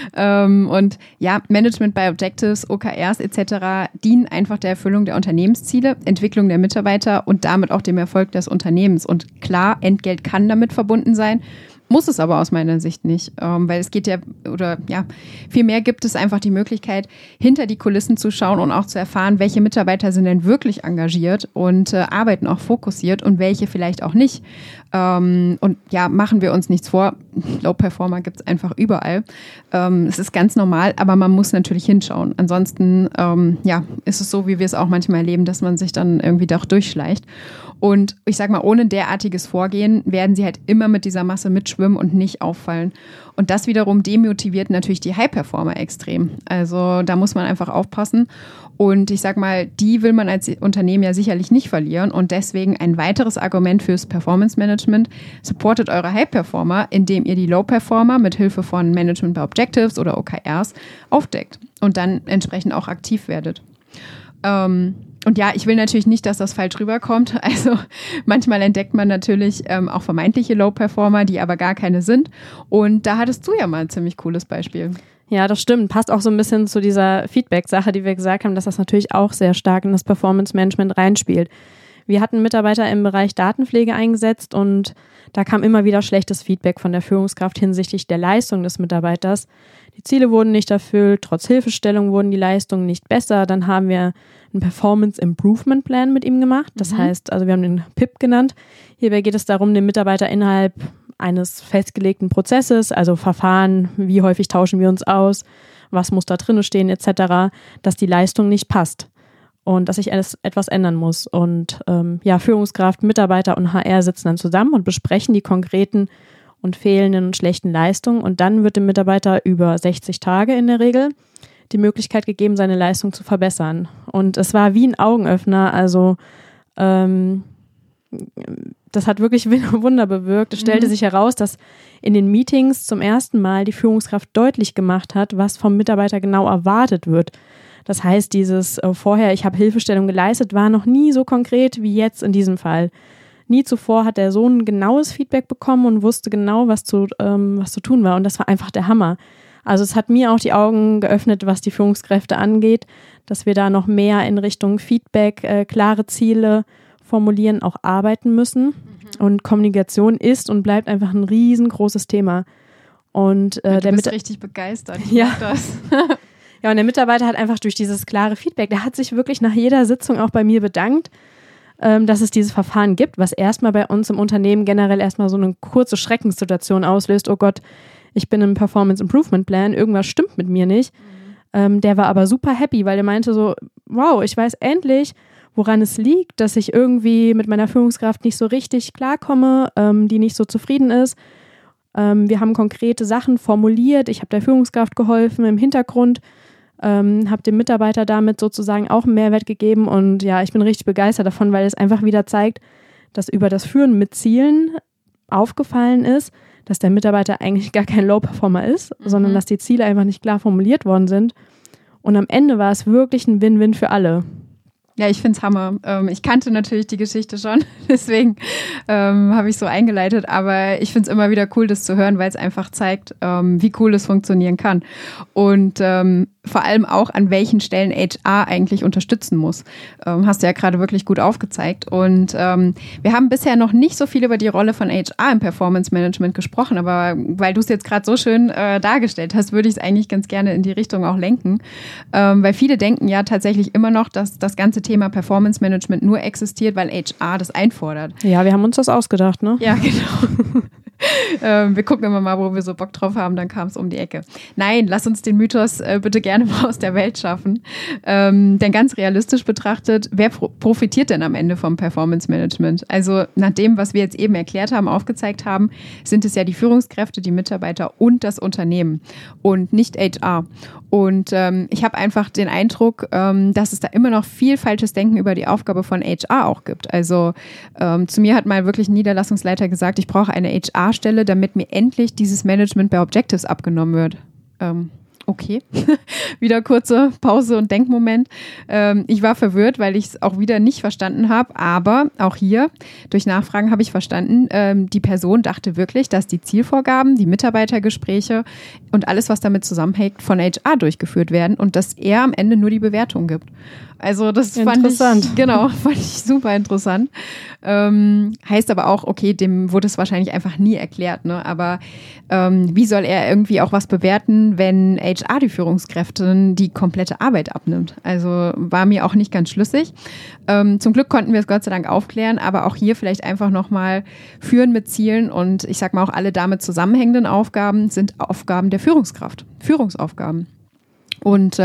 Und ja, Management by Objectives, OKRs etc. dienen einfach der Erfüllung der Unternehmensziele, Entwicklung der Mitarbeiter und damit auch dem Erfolg des Unternehmens. Und klar, Entgelt kann damit verbunden sein. Muss es aber aus meiner Sicht nicht, weil es geht vielmehr gibt es einfach die Möglichkeit, hinter die Kulissen zu schauen und auch zu erfahren, welche Mitarbeiter sind denn wirklich engagiert und arbeiten auch fokussiert und welche vielleicht auch nicht. Und ja, machen wir uns nichts vor, Low-Performer gibt es einfach überall. Es ist ganz normal, aber man muss natürlich hinschauen. Ansonsten ist es so, wie wir es auch manchmal erleben, dass man sich dann irgendwie doch durchschleicht. Und ich sag mal, ohne derartiges Vorgehen werden sie halt immer mit dieser Masse mitschwimmen und nicht auffallen. Und das wiederum demotiviert natürlich die High-Performer extrem. Also da muss man einfach aufpassen. Und ich sag mal, die will man als Unternehmen ja sicherlich nicht verlieren. Und deswegen ein weiteres Argument fürs Performance-Management: Supportet eure High-Performer, indem ihr die Low-Performer mit Hilfe von Management by Objectives oder OKRs aufdeckt und dann entsprechend auch aktiv werdet. Und ja, ich will natürlich nicht, dass das falsch rüberkommt. Also manchmal entdeckt man natürlich auch vermeintliche Low-Performer, die aber gar keine sind. Und da hattest du ja mal ein ziemlich cooles Beispiel. Ja, das stimmt. Passt auch so ein bisschen zu dieser Feedback-Sache, die wir gesagt haben, dass das natürlich auch sehr stark in das Performance-Management reinspielt. Wir hatten Mitarbeiter im Bereich Datenpflege eingesetzt und da kam immer wieder schlechtes Feedback von der Führungskraft hinsichtlich der Leistung des Mitarbeiters. Die Ziele wurden nicht erfüllt, trotz Hilfestellung wurden die Leistungen nicht besser. Dann haben wir einen Performance Improvement Plan mit ihm gemacht. Das heißt, also wir haben den PIP genannt. Hierbei geht es darum, den Mitarbeiter innerhalb eines festgelegten Prozesses, also Verfahren, wie häufig tauschen wir uns aus, was muss da drin stehen etc., dass die Leistung nicht passt und dass sich etwas ändern muss. Und Führungskraft, Mitarbeiter und HR sitzen dann zusammen und besprechen die konkreten und fehlenden und schlechten Leistungen. Und dann wird dem Mitarbeiter über 60 Tage in der Regel die Möglichkeit gegeben, seine Leistung zu verbessern. Und es war wie ein Augenöffner, also das hat wirklich Wunder bewirkt. Es stellte sich heraus, dass in den Meetings zum ersten Mal die Führungskraft deutlich gemacht hat, was vom Mitarbeiter genau erwartet wird. Das heißt, dieses vorher, ich habe Hilfestellung geleistet, war noch nie so konkret wie jetzt in diesem Fall. Nie zuvor hat der Sohn ein genaues Feedback bekommen und wusste genau, was zu tun war. Und das war einfach der Hammer. Also es hat mir auch die Augen geöffnet, was die Führungskräfte angeht, dass wir da noch mehr in Richtung Feedback, klare Ziele formulieren, auch arbeiten müssen. Und Kommunikation ist und bleibt einfach ein riesengroßes Thema. Und du bist richtig begeistert. Ja. Das. Ja, und der Mitarbeiter hat einfach durch dieses klare Feedback, der hat sich wirklich nach jeder Sitzung auch bei mir bedankt, dass es dieses Verfahren gibt, was erstmal bei uns im Unternehmen generell erstmal so eine kurze Schreckenssituation auslöst. Oh Gott, ich bin im Performance Improvement Plan, irgendwas stimmt mit mir nicht. Der war aber super happy, weil er meinte so, wow, ich weiß endlich, woran es liegt, dass ich irgendwie mit meiner Führungskraft nicht so richtig klarkomme, die nicht so zufrieden ist. Wir haben konkrete Sachen formuliert, ich habe der Führungskraft geholfen im Hintergrund, habe dem Mitarbeiter damit sozusagen auch einen Mehrwert gegeben und ja, ich bin richtig begeistert davon, weil es einfach wieder zeigt, dass über das Führen mit Zielen aufgefallen ist, dass der Mitarbeiter eigentlich gar kein Low-Performer ist, sondern dass die Ziele einfach nicht klar formuliert worden sind. Und am Ende war es wirklich ein Win-Win für alle. Ja, ich find's Hammer. Ich kannte natürlich die Geschichte schon, deswegen habe ich so eingeleitet, aber ich find's immer wieder cool, das zu hören, weil es einfach zeigt, wie cool es funktionieren kann. Und vor allem auch, an welchen Stellen HR eigentlich unterstützen muss. Hast du ja gerade wirklich gut aufgezeigt. Und wir haben bisher noch nicht so viel über die Rolle von HR im Performance Management gesprochen, aber weil du es jetzt gerade so schön dargestellt hast, würde ich es eigentlich ganz gerne in die Richtung auch lenken. Weil viele denken ja tatsächlich immer noch, dass das ganze Thema Performance Management nur existiert, weil HR das einfordert. Ja, wir haben uns das ausgedacht, ne? Ja, genau. Wir gucken immer mal, wo wir so Bock drauf haben, dann kam es um die Ecke. Nein, lass uns den Mythos bitte gerne mal aus der Welt schaffen. Denn ganz realistisch betrachtet, wer profitiert denn am Ende vom Performance Management? Also nach dem, was wir jetzt eben erklärt haben, aufgezeigt haben, sind es ja die Führungskräfte, die Mitarbeiter und das Unternehmen und nicht HR. Und ich habe einfach den Eindruck, dass es da immer noch viel falsches Denken über die Aufgabe von HR auch gibt. Also zu mir hat mal wirklich ein Niederlassungsleiter gesagt, ich brauche eine HR-Stelle, damit mir endlich dieses Management bei Objectives abgenommen wird. Okay, wieder kurze Pause und Denkmoment. Ich war verwirrt, weil ich es auch wieder nicht verstanden habe, aber auch hier, durch Nachfragen habe ich verstanden, die Person dachte wirklich, dass die Zielvorgaben, die Mitarbeitergespräche und alles, was damit zusammenhängt, von HR durchgeführt werden und dass er am Ende nur die Bewertung gibt. Also das fand ich super interessant. Heißt aber auch, okay, dem wurde es wahrscheinlich einfach nie erklärt, ne? Aber wie soll er irgendwie auch was bewerten, wenn HR die Führungskräften die komplette Arbeit abnimmt? Also war mir auch nicht ganz schlüssig. Zum Glück konnten wir es Gott sei Dank aufklären, aber auch hier vielleicht einfach nochmal führen mit Zielen und ich sag mal auch alle damit zusammenhängenden Aufgaben sind Aufgaben der Führungskraft, Führungsaufgaben. Und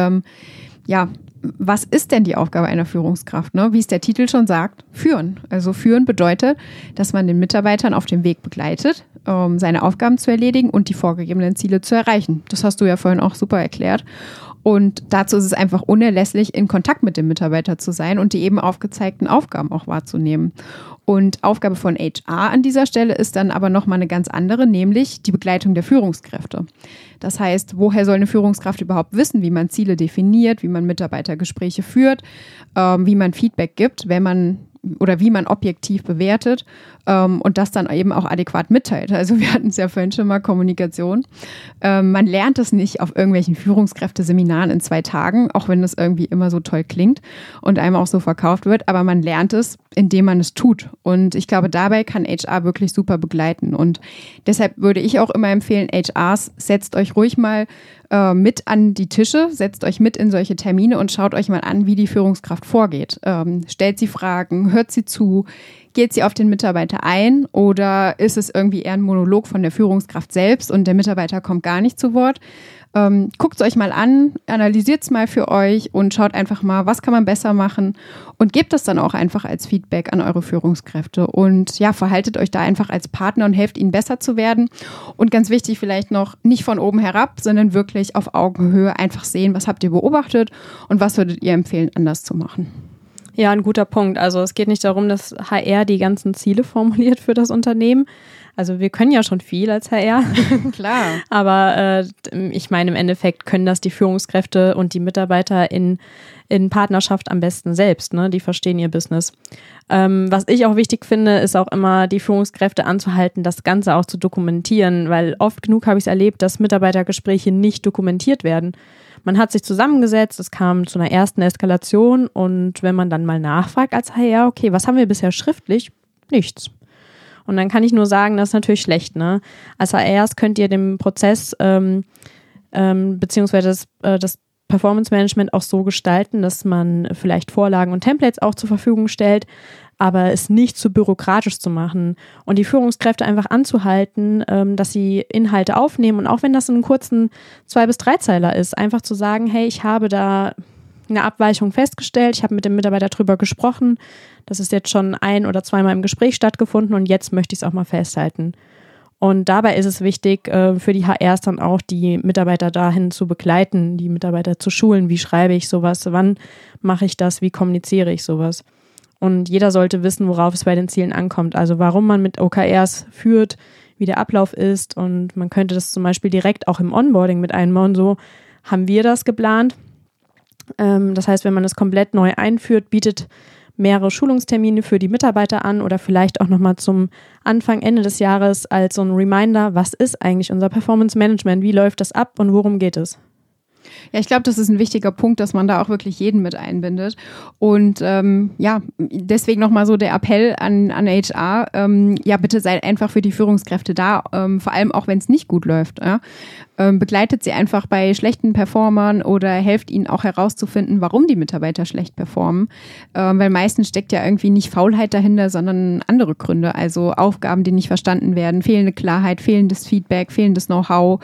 was ist denn die Aufgabe einer Führungskraft? Ne? Wie es der Titel schon sagt, führen. Also führen bedeutet, dass man den Mitarbeitern auf dem Weg begleitet, seine Aufgaben zu erledigen und die vorgegebenen Ziele zu erreichen. Das hast du ja vorhin auch super erklärt. Und dazu ist es einfach unerlässlich, in Kontakt mit dem Mitarbeiter zu sein und die eben aufgezeigten Aufgaben auch wahrzunehmen. Und Aufgabe von HR an dieser Stelle ist dann aber nochmal eine ganz andere, nämlich die Begleitung der Führungskräfte. Das heißt, woher soll eine Führungskraft überhaupt wissen, wie man Ziele definiert, wie man Mitarbeitergespräche führt, wie man Feedback gibt, wie man objektiv bewertet und das dann eben auch adäquat mitteilt. Also wir hatten es ja vorhin schon mal, Kommunikation. Man lernt es nicht auf irgendwelchen Führungskräfteseminaren in 2 Tagen, auch wenn das irgendwie immer so toll klingt und einem auch so verkauft wird, aber man lernt es, indem man es tut. Und ich glaube, dabei kann HR wirklich super begleiten. Und deshalb würde ich auch immer empfehlen, HRs, setzt euch ruhig mal mit an die Tische, setzt euch mit in solche Termine und schaut euch mal an, wie die Führungskraft vorgeht. Stellt sie Fragen, hört sie zu, geht sie auf den Mitarbeiter ein oder ist es irgendwie eher ein Monolog von der Führungskraft selbst und der Mitarbeiter kommt gar nicht zu Wort? Guckt es euch mal an, analysiert es mal für euch und schaut einfach mal, was kann man besser machen und gebt das dann auch einfach als Feedback an eure Führungskräfte und ja, verhaltet euch da einfach als Partner und helft ihnen besser zu werden und ganz wichtig vielleicht noch, nicht von oben herab, sondern wirklich auf Augenhöhe einfach sehen, was habt ihr beobachtet und was würdet ihr empfehlen, anders zu machen. Ja, ein guter Punkt. Also es geht nicht darum, dass HR die ganzen Ziele formuliert für das Unternehmen. Also wir können ja schon viel als HR. Klar. Aber ich meine, im Endeffekt können das die Führungskräfte und die Mitarbeiter in Partnerschaft am besten selbst. Ne? Die verstehen ihr Business. Was ich auch wichtig finde, ist auch immer die Führungskräfte anzuhalten, das Ganze auch zu dokumentieren, weil oft genug habe ich es erlebt, dass Mitarbeitergespräche nicht dokumentiert werden. Man hat sich zusammengesetzt, es kam zu einer ersten Eskalation und wenn man dann mal nachfragt als HR, okay, was haben wir bisher schriftlich? Nichts. Und dann kann ich nur sagen, das ist natürlich schlecht, ne? Als HRs könnt ihr den Prozess beziehungsweise das Performance Management auch so gestalten, dass man vielleicht Vorlagen und Templates auch zur Verfügung stellt. aber es nicht zu bürokratisch zu machen und die Führungskräfte einfach anzuhalten, dass sie Inhalte aufnehmen und auch wenn das in einem kurzen 2- bis 3-Zeiler ist, einfach zu sagen, hey, ich habe da eine Abweichung festgestellt, ich habe mit dem Mitarbeiter drüber gesprochen, das ist jetzt schon 1- oder 2-mal im Gespräch stattgefunden und jetzt möchte ich es auch mal festhalten. Und dabei ist es wichtig, für die HRs dann auch die Mitarbeiter dahin zu begleiten, die Mitarbeiter zu schulen. Wie schreibe ich sowas? Wann mache ich das? Wie kommuniziere ich sowas? Und jeder sollte wissen, worauf es bei den Zielen ankommt. Also warum man mit OKRs führt, wie der Ablauf ist. Und man könnte das zum Beispiel direkt auch im Onboarding mit einbauen. So haben wir das geplant. Das heißt, wenn man es komplett neu einführt, bietet mehrere Schulungstermine für die Mitarbeiter an oder vielleicht auch nochmal zum Anfang, Ende des Jahres als so ein Reminder, was ist eigentlich unser Performance Management, wie läuft das ab und worum geht es? Ja, ich glaube, das ist ein wichtiger Punkt, dass man da auch wirklich jeden mit einbindet. Und deswegen nochmal so der Appell an HR, bitte seid einfach für die Führungskräfte da, vor allem auch wenn es nicht gut läuft. Ja? Begleitet sie einfach bei schlechten Performern oder helft ihnen auch herauszufinden, warum die Mitarbeiter schlecht performen. Weil meistens steckt ja irgendwie nicht Faulheit dahinter, sondern andere Gründe. Also Aufgaben, die nicht verstanden werden, fehlende Klarheit, fehlendes Feedback, fehlendes Know-how.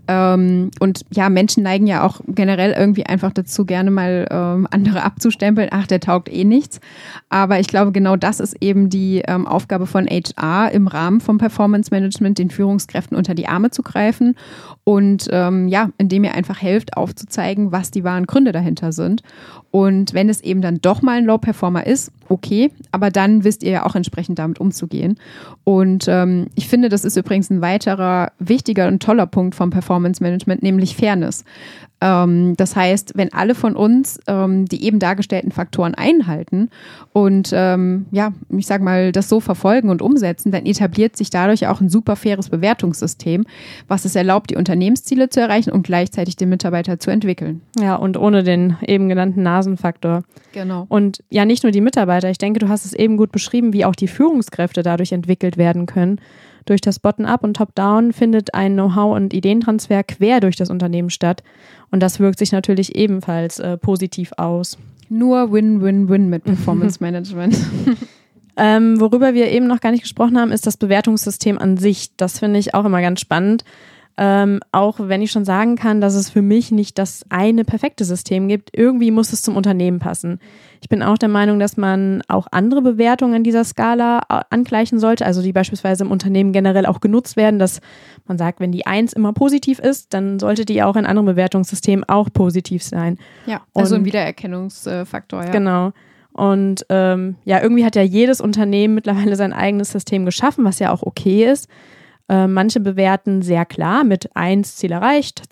Und ja, Menschen neigen ja auch generell irgendwie einfach dazu, gerne mal andere abzustempeln. Ach, der taugt eh nichts. Aber ich glaube, genau das ist eben die Aufgabe von HR im Rahmen vom Performance Management, den Führungskräften unter die Arme zu greifen und indem ihr einfach helft, aufzuzeigen, was die wahren Gründe dahinter sind. Und wenn es eben dann doch mal ein Low-Performer ist, okay, aber dann wisst ihr ja auch entsprechend damit umzugehen. Und ich finde, das ist übrigens ein weiterer wichtiger und toller Punkt vom Performance Management, nämlich Fairness. Das heißt, wenn alle von uns die eben dargestellten Faktoren einhalten und ich sag mal, das so verfolgen und umsetzen, dann etabliert sich dadurch auch ein super faires Bewertungssystem, was es erlaubt, die Unternehmensziele zu erreichen und gleichzeitig den Mitarbeiter zu entwickeln. Ja, und ohne den eben genannten Nasenfaktor. Genau. Und ja, nicht nur die Mitarbeiter, ich denke, du hast es eben gut beschrieben, wie auch die Führungskräfte dadurch entwickelt werden können. Durch das Bottom-up und Top-down findet ein Know-how- und Ideentransfer quer durch das Unternehmen statt. Und das wirkt sich natürlich ebenfalls positiv aus. Nur Win-Win-Win mit Performance Management. Worüber wir eben noch gar nicht gesprochen haben, ist das Bewertungssystem an sich. Das finde ich auch immer ganz spannend. Auch wenn ich schon sagen kann, dass es für mich nicht das eine perfekte System gibt, irgendwie muss es zum Unternehmen passen. Ich bin auch der Meinung, dass man auch andere Bewertungen in dieser Skala angleichen sollte, also die beispielsweise im Unternehmen generell auch genutzt werden, dass man sagt, wenn die 1 immer positiv ist, dann sollte die auch in anderen Bewertungssystemen auch positiv sein. Ja, also ein Wiedererkennungsfaktor. Ja. Genau. Und irgendwie hat ja jedes Unternehmen mittlerweile sein eigenes System geschaffen, was ja auch okay ist. Manche bewerten sehr klar mit 1 Ziel erreicht,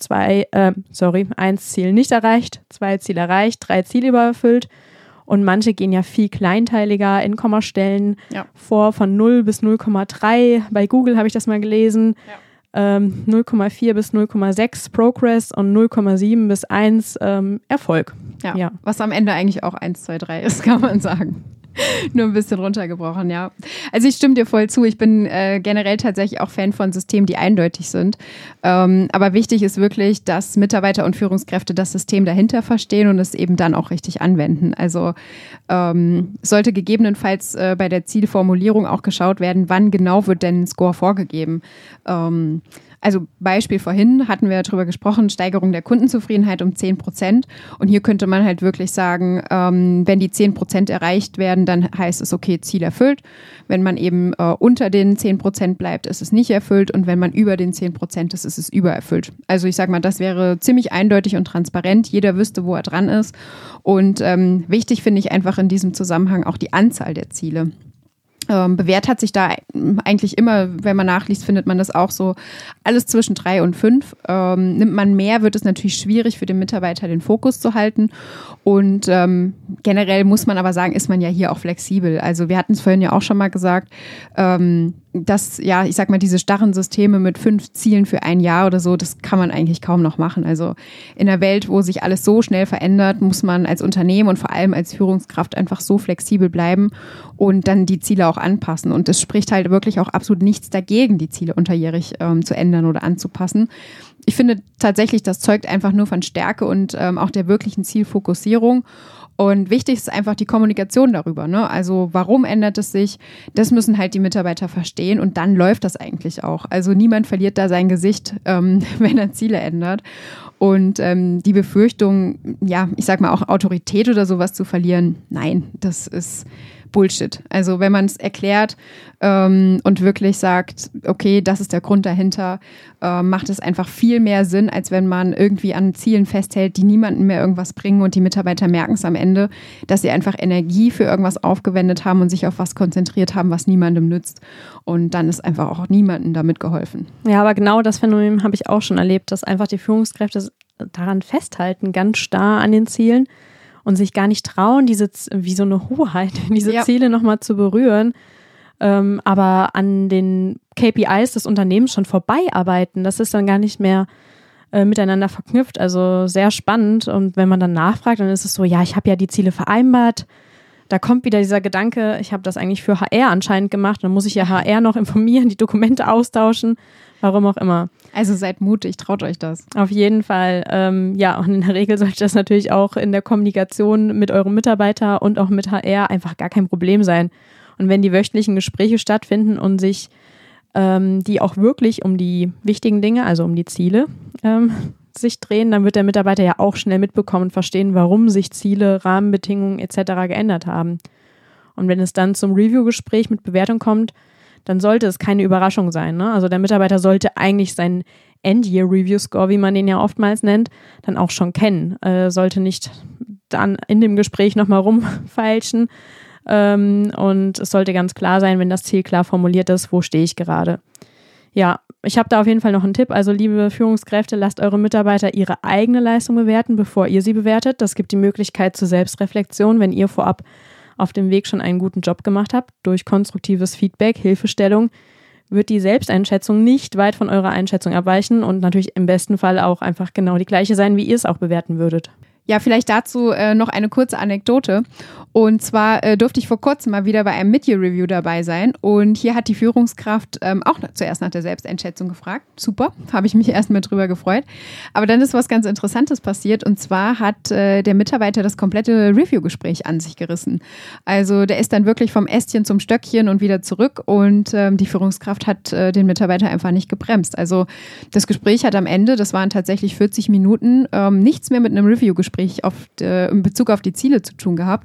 1 Ziel nicht erreicht, 2 Ziel erreicht, 3 Ziele übererfüllt. Und manche gehen ja viel kleinteiliger in Kommastellen vor, von 0 bis 0,3. Bei Google habe ich das mal gelesen. Ja. 0,4 bis 0,6 Progress und 0,7 bis 1 Erfolg. Ja, was am Ende eigentlich auch 1, 2, 3 ist, kann man sagen. Nur ein bisschen runtergebrochen, ja. Also ich stimme dir voll zu. Ich bin generell tatsächlich auch Fan von Systemen, die eindeutig sind. Aber wichtig ist wirklich, dass Mitarbeiter und Führungskräfte das System dahinter verstehen und es eben dann auch richtig anwenden. Also sollte gegebenenfalls bei der Zielformulierung auch geschaut werden, wann genau wird denn ein Score vorgegeben. Also Beispiel vorhin hatten wir darüber gesprochen, Steigerung der Kundenzufriedenheit um 10%. Und hier könnte man halt wirklich sagen, wenn die 10% erreicht werden, dann heißt es, okay, Ziel erfüllt. Wenn man eben unter den 10% bleibt, ist es nicht erfüllt. Und wenn man über den 10% ist es übererfüllt. Also ich sage mal, das wäre ziemlich eindeutig und transparent. Jeder wüsste, wo er dran ist. Und wichtig finde ich einfach in diesem Zusammenhang auch die Anzahl der Ziele. Bewährt hat sich da eigentlich immer, wenn man nachliest, findet man das auch so, alles zwischen 3 und 5. Nimmt man mehr, wird es natürlich schwierig für den Mitarbeiter, den Fokus zu halten. Und generell muss man aber sagen, ist man ja hier auch flexibel. Also wir hatten es vorhin ja auch schon mal gesagt, dass, ja, ich sag mal, diese starren Systeme mit 5 Zielen für ein Jahr oder so, das kann man eigentlich kaum noch machen. Also in einer Welt, wo sich alles so schnell verändert, muss man als Unternehmen und vor allem als Führungskraft einfach so flexibel bleiben und dann die Ziele auch anpassen. Und es spricht halt wirklich auch absolut nichts dagegen, die Ziele unterjährig zu ändern oder anzupassen. Ich finde tatsächlich, das zeugt einfach nur von Stärke und auch der wirklichen Zielfokussierung. Und wichtig ist einfach die Kommunikation darüber, ne? Also warum ändert es sich? Das müssen halt die Mitarbeiter verstehen und dann läuft das eigentlich auch. Also niemand verliert da sein Gesicht, wenn er Ziele ändert. Und die Befürchtung, ja, ich sag mal auch Autorität oder sowas zu verlieren, nein, das ist Bullshit. Also wenn man es erklärt und wirklich sagt, okay, das ist der Grund dahinter, macht es einfach viel mehr Sinn, als wenn man irgendwie an Zielen festhält, die niemandem mehr irgendwas bringen und die Mitarbeiter merken es am Ende, dass sie einfach Energie für irgendwas aufgewendet haben und sich auf was konzentriert haben, was niemandem nützt. Und dann ist einfach auch niemandem damit geholfen. Ja, aber genau das Phänomen habe ich auch schon erlebt, dass einfach die Führungskräfte daran festhalten, ganz starr an den Zielen und sich gar nicht trauen, wie so eine Hoheit, diese Ziele nochmal zu berühren, aber an den KPIs des Unternehmens schon vorbeiarbeiten. Das ist dann gar nicht mehr miteinander verknüpft. Also sehr spannend. Und wenn man dann nachfragt, dann ist es so, ja, ich habe ja die Ziele vereinbart. Da kommt wieder dieser Gedanke, ich habe das eigentlich für HR anscheinend gemacht. Dann muss ich ja HR noch informieren, die Dokumente austauschen, warum auch immer. Also seid mutig, traut euch das. Auf jeden Fall. Ja, und in der Regel sollte das natürlich auch in der Kommunikation mit eurem Mitarbeiter und auch mit HR einfach gar kein Problem sein. Und wenn die wöchentlichen Gespräche stattfinden und sich die auch wirklich um die wichtigen Dinge, also um die Ziele, sich drehen, dann wird der Mitarbeiter ja auch schnell mitbekommen und verstehen, warum sich Ziele, Rahmenbedingungen etc. geändert haben. Und wenn es dann zum Review-Gespräch mit Bewertung kommt, dann sollte es keine Überraschung sein, ne? Also der Mitarbeiter sollte eigentlich seinen End-Year-Review-Score, wie man den ja oftmals nennt, dann auch schon kennen. Sollte nicht dann in dem Gespräch nochmal rumfeilschen. Und es sollte ganz klar sein, wenn das Ziel klar formuliert ist, wo stehe ich gerade. Ja, ich habe da auf jeden Fall noch einen Tipp. Also liebe Führungskräfte, lasst eure Mitarbeiter ihre eigene Leistung bewerten, bevor ihr sie bewertet. Das gibt die Möglichkeit zur Selbstreflexion, wenn ihr vorab auf dem Weg schon einen guten Job gemacht habt. Durch konstruktives Feedback, Hilfestellung wird die Selbsteinschätzung nicht weit von eurer Einschätzung abweichen und natürlich im besten Fall auch einfach genau die gleiche sein, wie ihr es auch bewerten würdet. Ja, vielleicht dazu noch eine kurze Anekdote. Und zwar durfte ich vor kurzem mal wieder bei einem Mid-Year-Review dabei sein. Und hier hat die Führungskraft auch zuerst nach der Selbsteinschätzung gefragt. Super, habe ich mich erstmal drüber gefreut. Aber dann ist was ganz Interessantes passiert. Und zwar hat der Mitarbeiter das komplette Review-Gespräch an sich gerissen. Also der ist dann wirklich vom Ästchen zum Stöckchen und wieder zurück. Und die Führungskraft hat den Mitarbeiter einfach nicht gebremst. Also das Gespräch hat am Ende, das waren tatsächlich 40 Minuten, nichts mehr mit einem Review-Gespräch in Bezug auf die Ziele zu tun gehabt.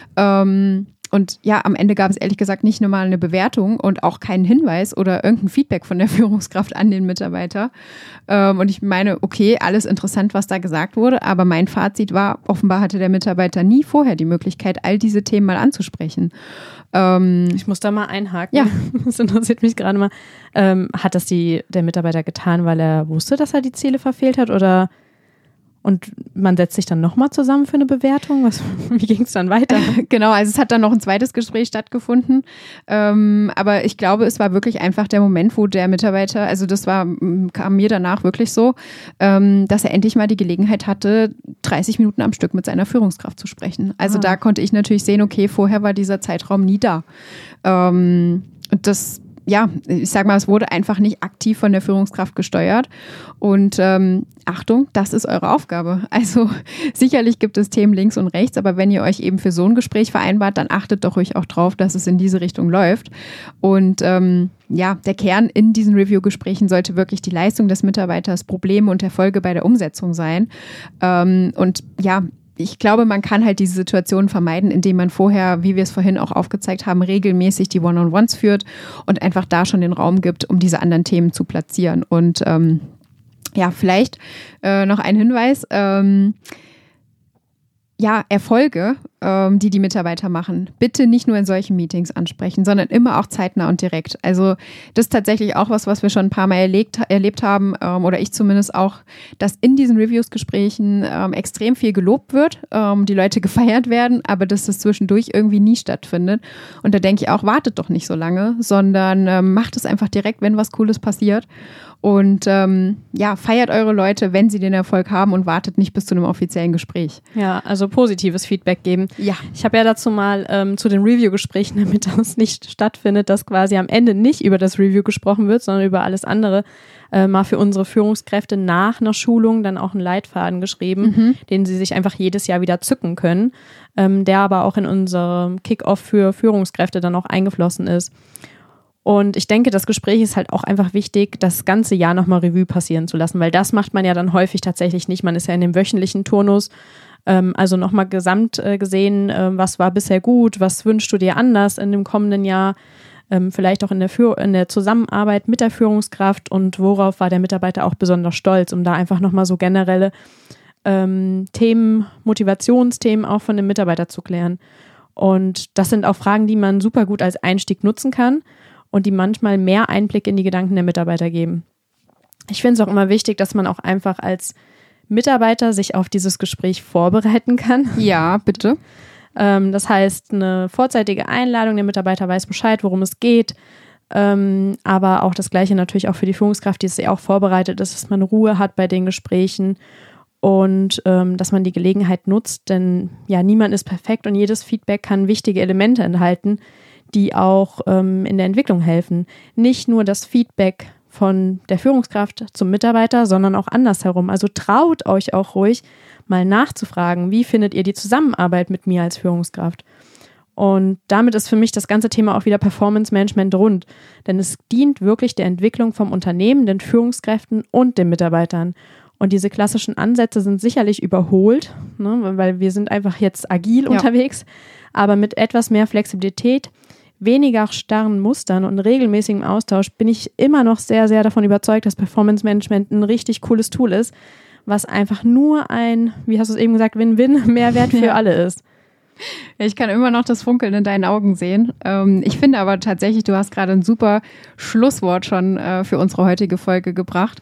Und ja, am Ende gab es ehrlich gesagt nicht nur mal eine Bewertung und auch keinen Hinweis oder irgendein Feedback von der Führungskraft an den Mitarbeiter. Und ich meine, okay, alles interessant, was da gesagt wurde, aber mein Fazit war, offenbar hatte der Mitarbeiter nie vorher die Möglichkeit, all diese Themen mal anzusprechen. Ich muss da mal einhaken. Ja. Das interessiert mich gerade mal. Hat das der Mitarbeiter getan, weil er wusste, dass er die Ziele verfehlt hat, oder? Und man setzt sich dann nochmal zusammen für eine Bewertung? Wie ging es dann weiter? Genau, also es hat dann noch ein zweites Gespräch stattgefunden. Aber ich glaube, es war wirklich einfach der Moment, wo der Mitarbeiter, also kam mir danach wirklich so, dass er endlich mal die Gelegenheit hatte, 30 Minuten am Stück mit seiner Führungskraft zu sprechen. Also da konnte ich natürlich sehen, okay, vorher war dieser Zeitraum nie da. Und das, ja, ich sag mal, es wurde einfach nicht aktiv von der Führungskraft gesteuert. Und Achtung, das ist eure Aufgabe. Also sicherlich gibt es Themen links und rechts, aber wenn ihr euch eben für so ein Gespräch vereinbart, dann achtet doch ruhig auch drauf, dass es in diese Richtung läuft. Und ja, der Kern in diesen Review-Gesprächen sollte wirklich die Leistung des Mitarbeiters, Probleme und Erfolge bei der Umsetzung sein. Und ja, ich glaube, man kann halt diese Situation vermeiden, indem man vorher, wie wir es vorhin auch aufgezeigt haben, regelmäßig die One-on-Ones führt und einfach da schon den Raum gibt, um diese anderen Themen zu platzieren. Und ja, vielleicht noch ein Hinweis. Ja, Erfolge, die Mitarbeiter machen, bitte nicht nur in solchen Meetings ansprechen, sondern immer auch zeitnah und direkt. Also das ist tatsächlich auch was wir schon ein paar Mal erlebt haben, oder ich zumindest auch, dass in diesen Reviews-Gesprächen extrem viel gelobt wird, die Leute gefeiert werden, aber dass das zwischendurch irgendwie nie stattfindet. Und da denke ich auch, wartet doch nicht so lange, sondern macht es einfach direkt, wenn was Cooles passiert. Und ja, feiert eure Leute, wenn sie den Erfolg haben, und wartet nicht bis zu einem offiziellen Gespräch. Ja, also positives Feedback geben. Ja. Ich habe ja dazu mal zu den Review-Gesprächen, damit das nicht stattfindet, dass quasi am Ende nicht über das Review gesprochen wird, sondern über alles andere, mal für unsere Führungskräfte nach einer Schulung dann auch einen Leitfaden geschrieben, den sie sich einfach jedes Jahr wieder zücken können, der aber auch in unserem Kick-Off für Führungskräfte dann auch eingeflossen ist. Und ich denke, das Gespräch ist halt auch einfach wichtig, das ganze Jahr nochmal Revue passieren zu lassen, weil das macht man ja dann häufig tatsächlich nicht. Man ist ja in dem wöchentlichen Turnus, also nochmal gesamt gesehen, was war bisher gut, was wünschst du dir anders in dem kommenden Jahr, vielleicht auch in der Zusammenarbeit mit der Führungskraft und worauf war der Mitarbeiter auch besonders stolz, um da einfach nochmal so generelle Themen, Motivationsthemen auch von dem Mitarbeiter zu klären. Und das sind auch Fragen, die man super gut als Einstieg nutzen kann und die manchmal mehr Einblick in die Gedanken der Mitarbeiter geben. Ich finde es auch immer wichtig, dass man auch einfach als Mitarbeiter sich auf dieses Gespräch vorbereiten kann. Ja, bitte. Das heißt, eine vorzeitige Einladung, der Mitarbeiter weiß Bescheid, worum es geht, aber auch das Gleiche natürlich auch für die Führungskraft, die es ja auch vorbereitet ist, dass man Ruhe hat bei den Gesprächen und dass man die Gelegenheit nutzt, denn ja, niemand ist perfekt und jedes Feedback kann wichtige Elemente enthalten, die auch in der Entwicklung helfen. Nicht nur das Feedback von der Führungskraft zum Mitarbeiter, sondern auch andersherum. Also traut euch auch ruhig, mal nachzufragen, wie findet ihr die Zusammenarbeit mit mir als Führungskraft? Und damit ist für mich das ganze Thema auch wieder Performance Management rund, denn es dient wirklich der Entwicklung vom Unternehmen, den Führungskräften und den Mitarbeitern. Und diese klassischen Ansätze sind sicherlich überholt, ne, weil wir sind einfach jetzt agil unterwegs, aber mit etwas mehr Flexibilität, weniger starren Mustern und regelmäßigem Austausch bin ich immer noch sehr, sehr davon überzeugt, dass Performance Management ein richtig cooles Tool ist, was einfach nur ein, wie hast du es eben gesagt, Win-Win-Mehrwert für alle ist. Ich kann immer noch das Funkeln in deinen Augen sehen. Ich finde aber tatsächlich, du hast gerade ein super Schlusswort schon für unsere heutige Folge gebracht.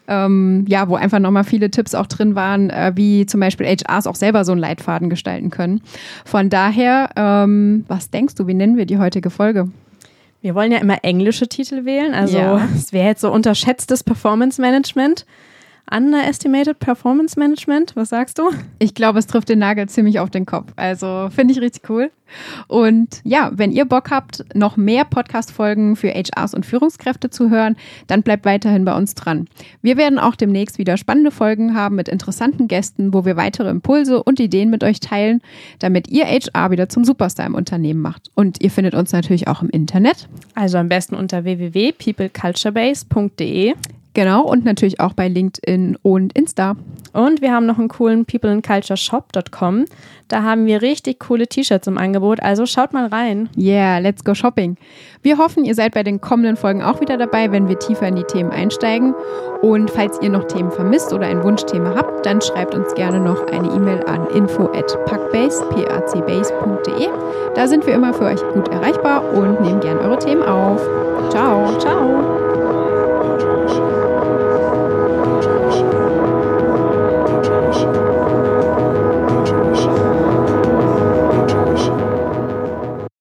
Ja, wo einfach nochmal viele Tipps auch drin waren, wie zum Beispiel HRs auch selber so einen Leitfaden gestalten können. Von daher, was denkst du, wie nennen wir die heutige Folge? Wir wollen ja immer englische Titel wählen. Also es wäre jetzt so unterschätztes Performance Management. Underestimated Performance Management, was sagst du? Ich glaube, es trifft den Nagel ziemlich auf den Kopf. Also finde ich richtig cool. Und ja, wenn ihr Bock habt, noch mehr Podcast-Folgen für HRs und Führungskräfte zu hören, dann bleibt weiterhin bei uns dran. Wir werden auch demnächst wieder spannende Folgen haben mit interessanten Gästen, wo wir weitere Impulse und Ideen mit euch teilen, damit ihr HR wieder zum Superstar im Unternehmen macht. Und ihr findet uns natürlich auch im Internet. Also am besten unter www.peopleculturebase.de. Genau, und natürlich auch bei LinkedIn und Insta. Und wir haben noch einen coolen peopleandcultureshop.com. Da haben wir richtig coole T-Shirts im Angebot, also schaut mal rein. Yeah, let's go shopping. Wir hoffen, ihr seid bei den kommenden Folgen auch wieder dabei, wenn wir tiefer in die Themen einsteigen. Und falls ihr noch Themen vermisst oder ein Wunschthema habt, dann schreibt uns gerne noch eine E-Mail an info@pacbase.de. Da sind wir immer für euch gut erreichbar und nehmen gerne eure Themen auf. Ciao. Ciao.